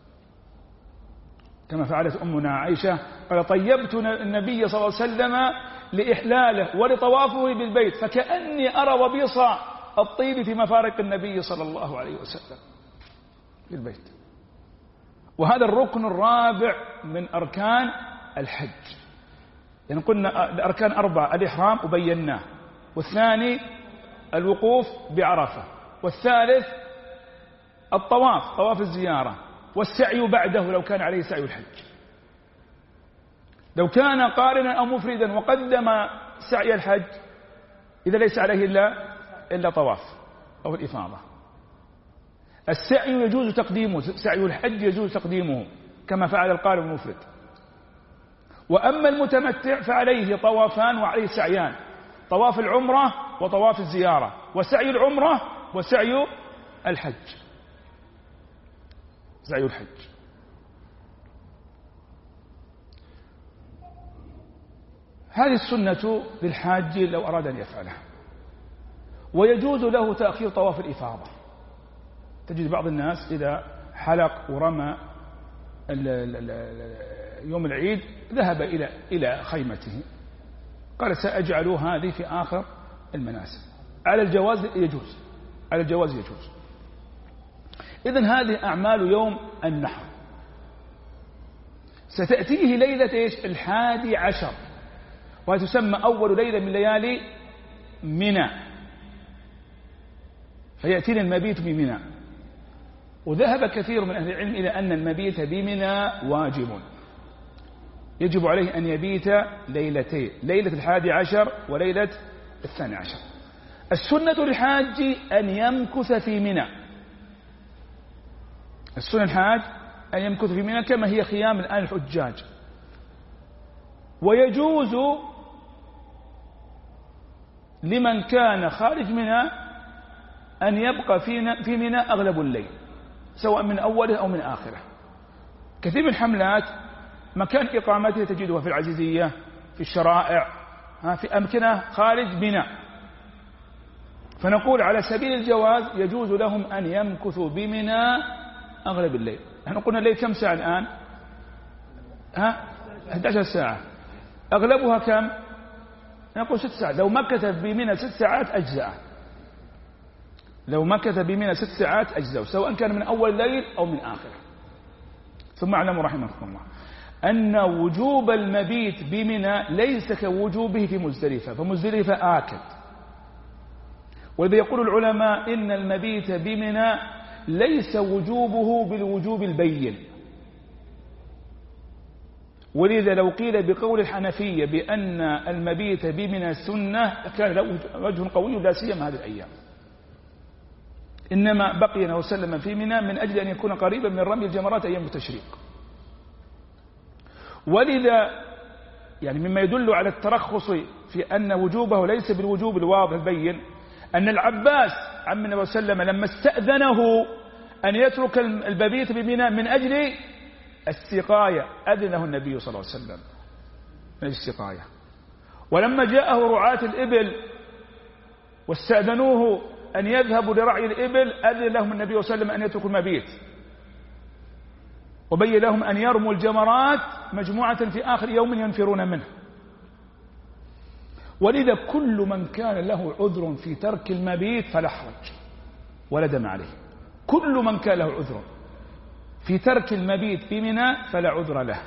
كما فعلت أمنا عائشة قال: طيبت النبي صلى الله عليه وسلم لإحلاله ولطوافه بالبيت فكأني أرى وبيص الطيب في مفارق النبي صلى الله عليه وسلم في البيت. وهذا الركن الرابع من أركان الحج. يعني قلنا الأركان أربعة: الإحرام وبيناه، والثاني الوقوف بعرفة، والثالث الطواف طواف الزيارة، والسعي بعده لو كان عليه سعي الحج. لو كان قارنا أو مفردا وقدم سعي الحج إذا ليس عليه إلا إلا طواف أو الإفاضة. السعي يجوز تقديمه، سعي الحج يجوز تقديمه كما فعل القارن المفرد. وأما المتمتع فعليه طوافان وعليه سعيان: طواف العمرة وطواف الزيارة، وسعي العمرة وسعي الحج سعي الحج. هذه السنة للحاج لو أراد أن يفعلها. ويجوز له تأخير طواف الإفاضة. تجد بعض الناس إذا حلق ورمى يوم العيد ذهب إلى إلى خيمته، قال: سأجعل هذه في آخر المناسك. على الجواز يجوز، على الجواز يجوز. إذن هذه أعمال يوم النحر. ستأتيه ليلة إيش؟ الحادي عشر، وهي تسمى أول ليلة من ليالي منى، فيأتينا المبيت بمنى. وذهب كثير من أهل العلم إلى أن المبيت بمنى واجب، يجب عليه أن يبيت ليلتين: ليلة الحادي عشر وليلة الثاني عشر. السنة للحاج أن يمكث في منى، السنة الحاج أن يمكث في منى كما هي خيام الآن الحجاج. ويجوز لمن كان خارج منى أن يبقى في منى أغلب الليل، سواء من أوله أو من آخره. كثير من الحملات مكان إقامتها تجدها في العزيزية، في الشرائع، في أمكنة خارج منى، فنقول على سبيل الجواز يجوز لهم أن يمكثوا بمنى أغلب الليل. نحن قلنا الليل كم ساعة الآن؟ ها أحد عشر ساعة أغلبها كم؟ نقول ست ساعات. لو مكث بمنى ست ساعات أجزاء، لو مكث بمنى ست ساعات أجزاء، سواء كان من أول الليل أو من آخره. ثم اعلموا رحمكم الله أن وجوب المبيت بمنى ليس كوجوبه في مزدلفة، فمزدلفة آكد. وإذا يقول العلماء إن المبيت بمنى ليس وجوبه بالوجوب البين، ولذا لو قيل بقول الحنفية بأن المبيت بمنى سنة كان له وجه قوي لا سيما هذه الأيام. إنما بقي وسلم في منى من أجل أن يكون قريبا من رمي الجمرات أيام التشريق. ولذا يعني مما يدل على الترخص في أن وجوبه ليس بالوجوب الواضح البين أن العباس عم النبي صلى الله عليه وسلم لما استأذنه أن يترك المبيت بمنى من أجل السقاية أذن له النبي صلى الله عليه وسلم من السقاية. ولما جاءه رعاة الإبل واستأذنوه أن يذهبوا لرعي الإبل أذن لهم النبي صلى الله عليه وسلم أن يتركوا المبيت، وبين لهم أن يرموا الجمرات مجموعة في آخر يوم ينفرون منه. ولذا كل من كان له عذر في ترك المبيت فلا حرج ولا دم عليه. كل من كان له عذر في ترك المبيت بمنى فلا عذر له،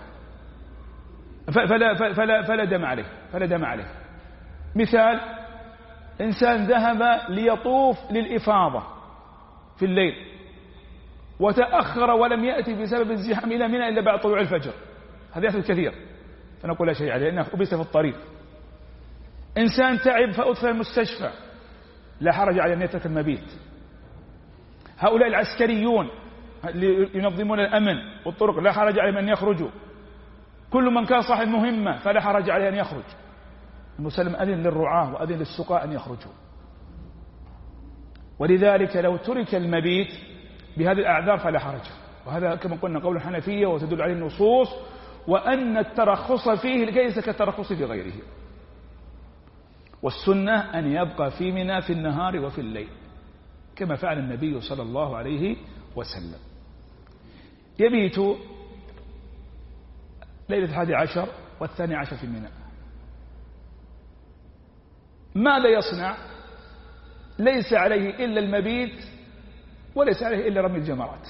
فلا, فلا, فلا دم عليه فلا دم عليه. مثال: إنسان ذهب ليطوف للإفاضة في الليل وتأخر ولم يأتي بسبب الزحام إلى منى إلا بعد طلوع الفجر، هذا يحدث كثير، فنقول لا شيء عليه لأنه أبيس في الطريق. إنسان تعب فأدخل المستشفى لا حرج عليه أن يترك المبيت. هؤلاء العسكريون اللي ينظمون الأمن والطرق لا حرج عليهم أن يخرجوا. كل من كان صاحب مهمة فلا حرج عليه أن يخرج. المسلم أذن للرعاة وأذن للسقاء أن يخرجوا. ولذلك لو ترك المبيت بهذه الأعذار فلا حرج، وهذا كما قلنا قول الحنفية وتدل عليه النصوص، وأن الترخص فيه ليس كالترخص في غيره. والسنة أن يبقى في منى في النهار وفي الليل كما فعل النبي صلى الله عليه وسلم. يبيت ليلة الحادي عشر والثاني عشر في منى. ماذا يصنع؟ ليس عليه إلا المبيت وليس عليه إلا رمي الجمرات.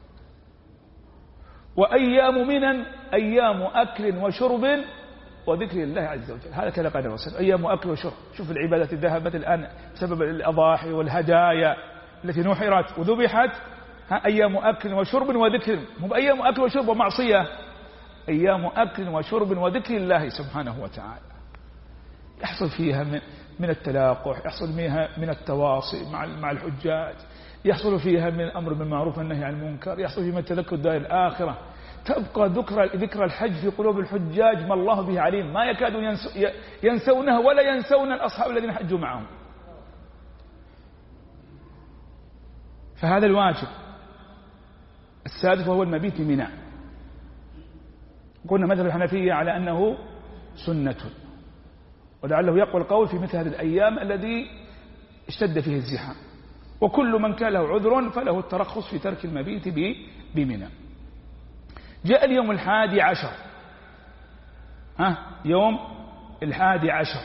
وأيام منى أيام أكل وشرب وذكر الله عز وجل، هذا كذا قال الرسول، أيام أكل وشرب. شوف العبادات ذهبت الآن بسبب الأضاحي والهدايا التي نحرت وذبحت، أيام أكل وشرب وذكر، مو أيام أكل وشرب ومعصية، أيام أكل وشرب وذكر الله سبحانه وتعالى. يحصل فيها من من التلاقح، يحصل فيها من التواصي مع مع الحجاج، يحصل فيها من الأمر بالمعروف والنهي عن المنكر، يحصل فيها من التذكر دار الآخرة. تبقى ذكر ذكر الحج في قلوب الحجاج ما الله به عليم، ما يكادون ينسونه ولا ينسون الأصحاب الذين حجوا معهم. فهذا الواجب. السادس وهو المبيت بمنى. قلنا مذهب الحنفية على أنه سنة، ولعله يقوى القول في مثل هذه الأيام الذي اشتد فيه الزحام. وكل من كان له عذر فله الترخص في ترك المبيت بمنى. جاء اليوم الحادي عشر، ها يوم الحادي عشر،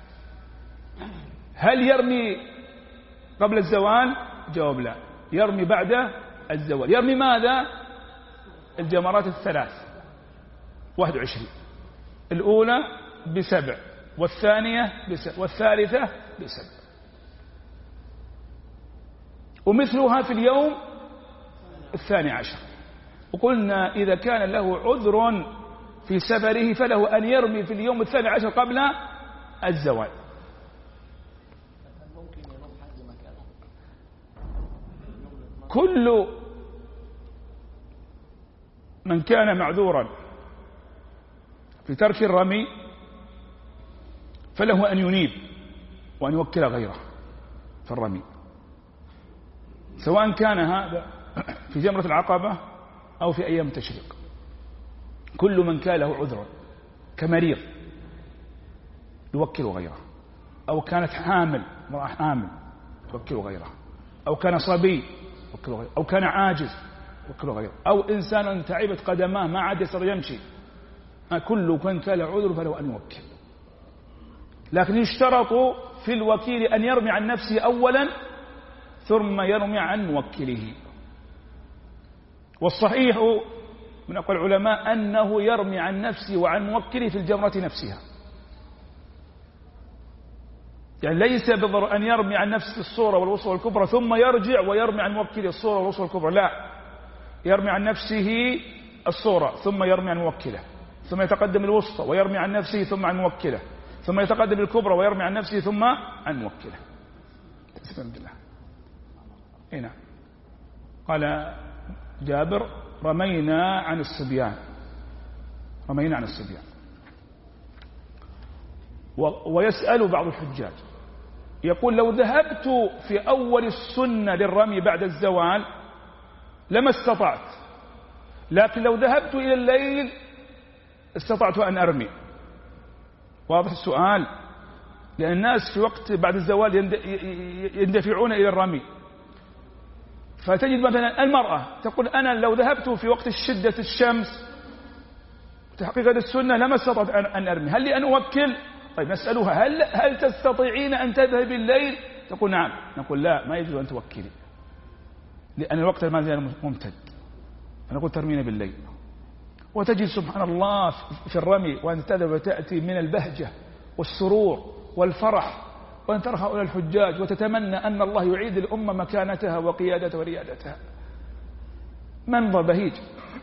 هل يرمي قبل الزوال؟ جواب لا، يرمي بعد الزوال. يرمي ماذا؟ الجمرات الثلاث واحد وعشرين، الأولى بسبع والثانية بسبع والثالثة بسبع، ومثلها في اليوم الثاني عشر. وقلنا إذا كان له عذر في سفره فله أن يرمي في اليوم الثاني عشر قبل الزوال. كل من كان معذورا في ترك الرمي فله أن ينيب وأن يوكل غيره في الرمي، سواء كان هذا في جمرة العقبة أو في أيام التشريق. كل من كان له عذر كمريض يوكل غيره، أو كانت حامل امرأة حامل يوكل غيره، أو كان صبي يوكل غيره، أو كان عاجز يوكل غيره، أو إنسان تعبت قدماه ما عاد يستطيع يمشي كل من كان عذر فله أن يوكل، لكن يشترط في الوكيل أن يرمي عن نفسه أولا ثم يرمي عن موكله. والصحيح من أقوال العلماء أنه يرمي عن نفسه وعن موكله في الجمرة نفسها، يعني ليس بالضرورة أن يرمي عن نفسه الصورة والوسطى والكبرى ثم يرجع ويرمي عن موكله الصورة والوسطى والكبرى، لا، يرمي عن نفسه الصورة ثم يرمي عن موكله، ثم يتقدم الوسطى ويرمي عن نفسه ثم عن موكله، ثم يتقدم الكبرى ويرمي عن نفسه ثم عن موكله. بسم الله. هنا قال جابر: رمينا عن الصبيان، رمينا عن الصبيان. ويسأل بعض الحجاج يقول: لو ذهبت في أول السنة للرمي بعد الزوال لما استطعت، لكن لو ذهبت إلى الليل استطعت أن أرمي. واضح السؤال؟ لأن الناس في وقت بعد الزوال يندفعون إلى الرمي، فتجد مثلا المرأة تقول: أنا لو ذهبت في وقت الشدة الشمس تحقيق السنة لما استطعت أن أرمي، هل لي أن أوكل؟ طيب نسألها: هل, هل تستطيعين أن تذهب الليل؟ تقول: نعم. نقول: لا، ما يجوز أن توكلي، لأن الوقت ما زال ممتد. فنقول: ترمين بالليل. وتجد سبحان الله في الرمي وأن تذهب وتأتي من البهجة والسرور والفرح، وأن ترى هؤلاء الحجاج وتتمنى أن الله يعيد الأمة مكانتها وقيادتها وريادتها. منظر بهيج،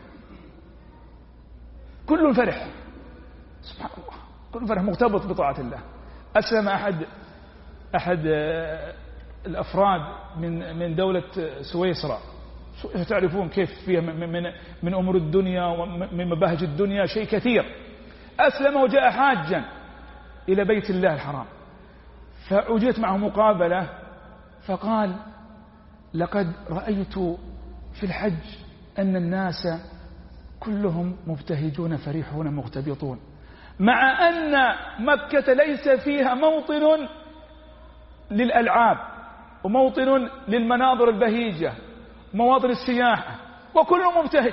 كل فرح سبحان الله، كل فرح مرتبط بطاعة الله. أسلم أحد أحد الأفراد من من دولة سويسرا، تعرفون كيف فيها من من, من أمور الدنيا ومن مباهج الدنيا شيء كثير. أسلم وجاء حاجا إلى بيت الله الحرام، فأجرت معه مقابلة، فقال: لقد رأيت في الحج أن الناس كلهم مبتهجون فرحون مغتبطون، مع أن مكة ليس فيها موطن للألعاب وموطن للمناظر البهيجة ومواطن السياحة، وكله مبتهج.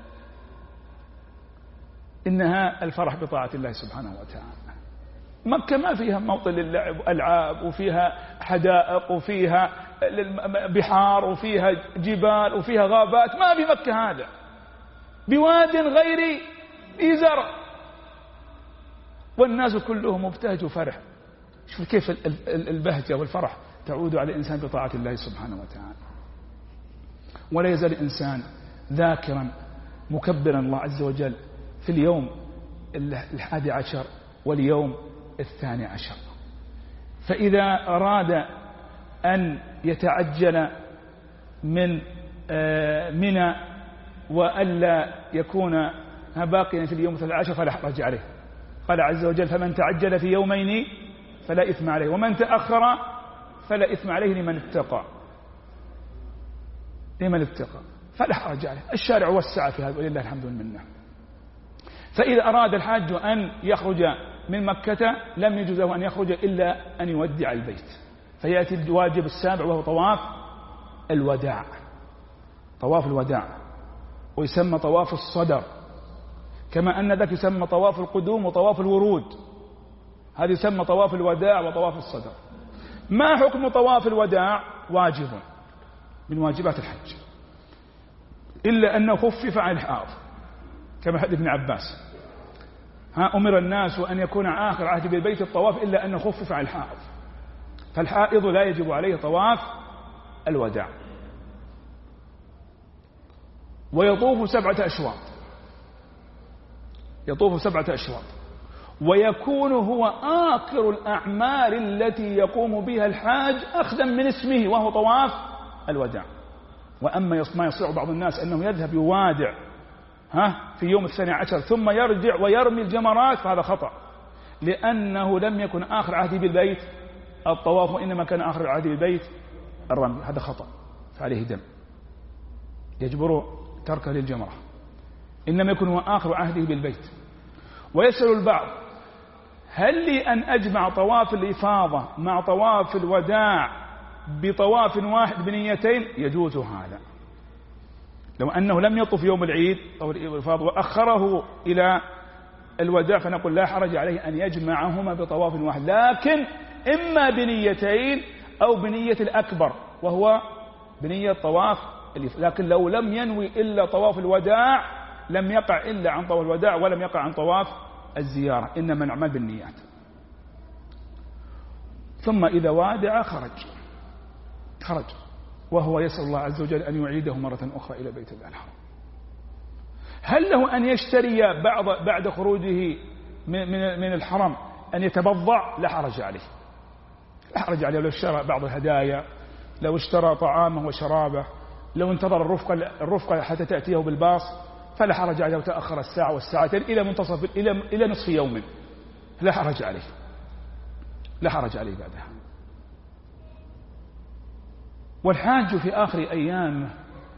إنها الفرح بطاعة الله سبحانه وتعالى. مكة ما فيها موطن للعب وألعاب، وفيها حدائق وفيها بحار وفيها جبال وفيها غابات، ما في مكة هذا، بواد غير ذي زرع، والناس كلهم مبتهج وفرح. شوف كيف البهجة والفرح تعود على الإنسان بطاعة الله سبحانه وتعالى. ولا يزال الإنسان ذاكرا مكبرا الله عز وجل في اليوم الحادي عشر واليوم الثاني عشر. فإذا أراد أن يتعجل من منى وألا يكون باقيا في اليوم الثالث عشر فلا حرج عليه. قال عز وجل: فمن تعجل في يومين فلا إثم عليه، ومن تأخر فلا إثم عليه لمن اتقى، لمن اتقى فلا حرج عليه. الشارع وسع في هذا ولله الحمد والمنة. فإذا أراد الحاج أن يخرج من مكة لم يجوز له أن يخرج إلا أن يودع البيت، فيأتي الواجب السابع وهو طواف الوداع، طواف الوداع، ويسمى طواف الصدر، كما أن ذاك يسمى طواف القدوم وطواف الورود، هذا يسمى طواف الوداع وطواف الصدر. ما حكم طواف الوداع؟ واجب من واجبات الحج، إلا أنه خفف عن الحائض، كما حديث ابن عباس: ها أمر الناس أن يكون آخر عهد بالبيت الطواف إلا أنه خفف عن الحائض، فالحائض لا يجب عليه طواف الوداع. ويطوف سبعة أشواط، يطوف سبعة أشواط، ويكون هو آخر الأعمال التي يقوم بها الحاج أخذا من اسمه وهو طواف الوداع. وأما ما يصير بعض الناس أنه يذهب يوادع ها في يوم الثاني عشر ثم يرجع ويرمي الجمرات، فهذا خطأ، لأنه لم يكن آخر عهده بالبيت الطواف، وإنما كان آخر عهده بالبيت الرمي، هذا خطأ، فعليه دم يجبر تركه للجمرة، إنما يكون هو آخر عهده بالبيت. ويسأل البعض: هل لي أن أجمع طواف الإفاضة مع طواف الوداع بطواف واحد بنيتين؟ يجوز هذا، لو أنه لم يطف يوم العيد أو الإفاضة وأخره إلى الوداع فنقول لا حرج عليه أن يجمعهما بطواف واحد، لكن إما بنيتين أو بنية الأكبر وهو بنية طواف، لكن لو لم ينوي إلا طواف الوداع لم يقع إلا عن طواف الوداع ولم يقع عن طواف الزيارة، إنما نعمل بالنيات. ثم إذا وادع خرج خرج وهو يسأل الله عز وجل أن يعيده مرة أخرى إلى بيت الله الحرام. هل له أن يشتري بعض بعد خروجه من من الحرم أن يتبضع؟ لا حرج عليه، لا حرج عليه لو اشترى بعض الهدايا، لو اشترى طعامه وشرابه، لو انتظر الرفقة الرفقة حتى تأتيه بالباص فلا حرج عليه، وتأخر الساعة والساعتين إلى منتصف إلى إلى نصف يوم لا حرج عليه، لا حرج عليه بعدها. والحاج في آخر أيامه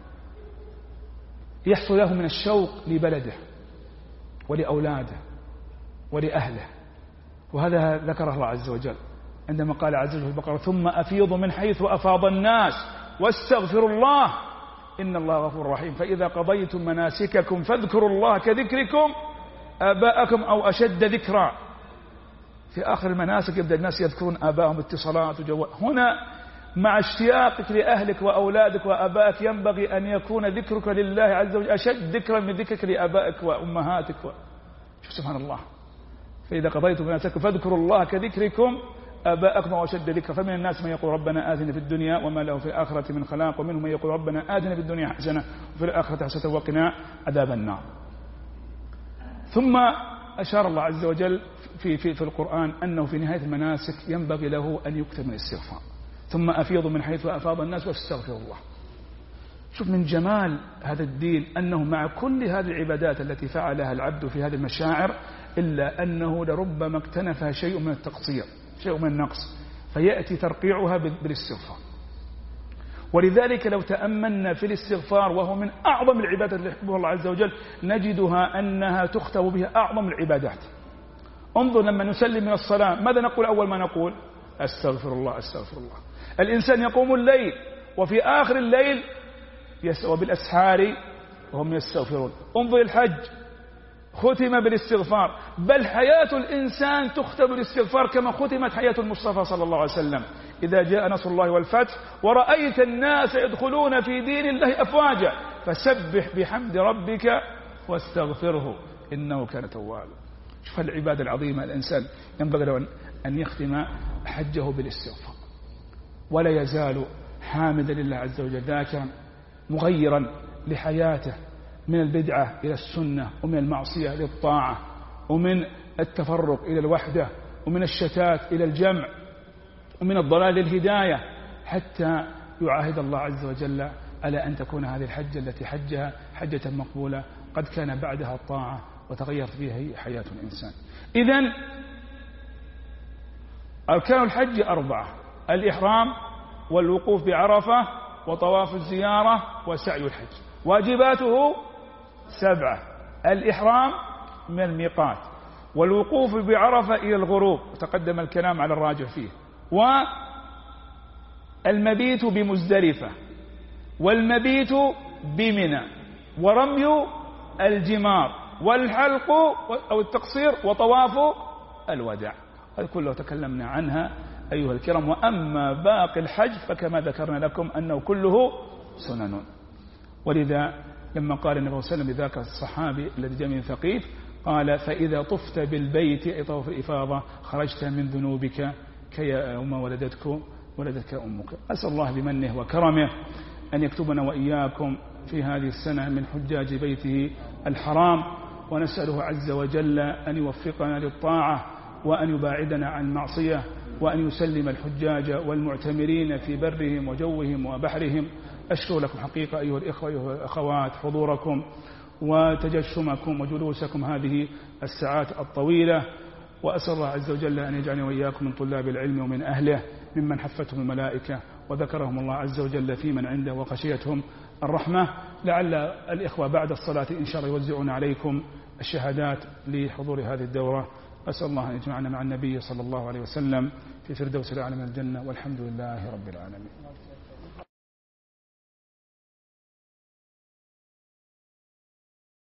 يحصل له من الشوق لبلده ولأولاده ولأهله، وهذا ذكره الله عز وجل عندما قال عز وجل في البقرة: ثم أفيضوا من حيث أفاض الناس واستغفروا الله إن الله غفور رحيم، فإذا قضيتم مناسككم فاذكروا الله كذكركم آباءكم أو أشد ذكرا. في آخر المناسك يبدأ الناس يذكرون آباءهم اتصالات وجوال. هنا مع اشتياقك لأهلك وأولادك وآبائك ينبغي أن يكون ذكرك لله عز وجل أشد ذكرا من ذكرك لآبائك وأمهاتك و... شوف سبحان الله، فإذا قضيتم مناسككم فاذكروا الله كذكركم آباءكم وأشد ذكرا. فمن الناس من يقول ربنا آتنا في الدنيا وما له في الآخرة من خلاق، ومنهم من يقول ربنا آتنا في الدنيا حسنة وفي الآخرة حسنة وقنا عذاب النار. ثم أشار الله عز وجل في, في, في القرآن أنه في نهاية المناسك ينبغي له أن يكتب من الاستغفار، ثم أفيضوا من حيث أفاض الناس واستغفروا الله. شوف من جمال هذا الدين أنه مع كل هذه العبادات التي فعلها العبد في هذه المشاعر إلا أنه لربما اكتنفها شيء من التقصير، شيء من النقص، فيأتي ترقيعها بالاستغفار. ولذلك لو تأملنا في الاستغفار وهو من أعظم العبادات التي يحبها الله عز وجل نجدها أنها تختم بها أعظم العبادات. انظر لما نسلم من الصلاة ماذا نقول أول ما نقول؟ أستغفر الله أستغفر الله. الإنسان يقوم الليل وفي آخر الليل وبالأسحار وهم يستغفرون. انظر الحج ختم بالاستغفار، بل حياة الإنسان تختم بالاستغفار كما ختمت حياة المصطفى صلى الله عليه وسلم: إذا جاء نصر الله والفتح ورأيت الناس يدخلون في دين الله أفواجا فسبح بحمد ربك واستغفره إنه كان توابا. شوف العبادة العظيمة، الإنسان ينبغي له أن يختم حجه بالاستغفار ولا يزال حامدا لله عز وجل ذاكرا مغيرا لحياته من البدعة إلى السنة، ومن المعصية للطاعة، ومن التفرق إلى الوحدة، ومن الشتات إلى الجمع، ومن الضلال للهداية، حتى يعاهد الله عز وجل على أن تكون هذه الحجة التي حجها حجة مقبولة قد كان بعدها الطاعة وتغيرت فيها حياة الإنسان. إذن أركان الحج أربعة: الإحرام والوقوف بعرفة وطواف الزيارة وسعي الحج. واجباته سبعة: الإحرام من الميقات، والوقوف بعرفة إلى الغروب وتقدم الكلام على الراجح فيه، والمبيت بمزدلفة، والمبيت بمنى، ورمي الجمار، والحلق أو التقصير، وطواف الوداع. هذا كله تكلمنا عنها أيها الكرام. وأما باقي الحج فكما ذكرنا لكم أنه كله سنن. ولذا لما قال النبي صلى الله عليه وسلم لذاك الصحابي الذي جاء من ثقيف قال: فإذا طفت بالبيت طواف الإفاضة خرجت من ذنوبك كي أم ولدتك ولدتك أمك. أسأل الله بمنه وكرمه أن يكتبنا وإياكم في هذه السنة من حجاج بيته الحرام، ونسأله عز وجل أن يوفقنا للطاعة وأن يباعدنا عن المعصية، وأن يسلم الحجاج والمعتمرين في برهم وجوهم وبحرهم. أشكر لكم حقيقة أيها الإخوة أيها الأخوات حضوركم وتجشمكم وجلوسكم هذه الساعات الطويلة، وأسأل الله عز وجل أن يجعلني وإياكم من طلاب العلم ومن أهله ممن حفتهم الملائكة وذكرهم الله عز وجل في من عنده وخشيتهم الرحمة. لعل الإخوة بعد الصلاة إن شاء الله يوزعون عليكم الشهادات لحضور هذه الدورة. أسأل الله أن يجمعنا مع النبي صلى الله عليه وسلم في فردوس الأعلى من الجنة، والحمد لله رب العالمين.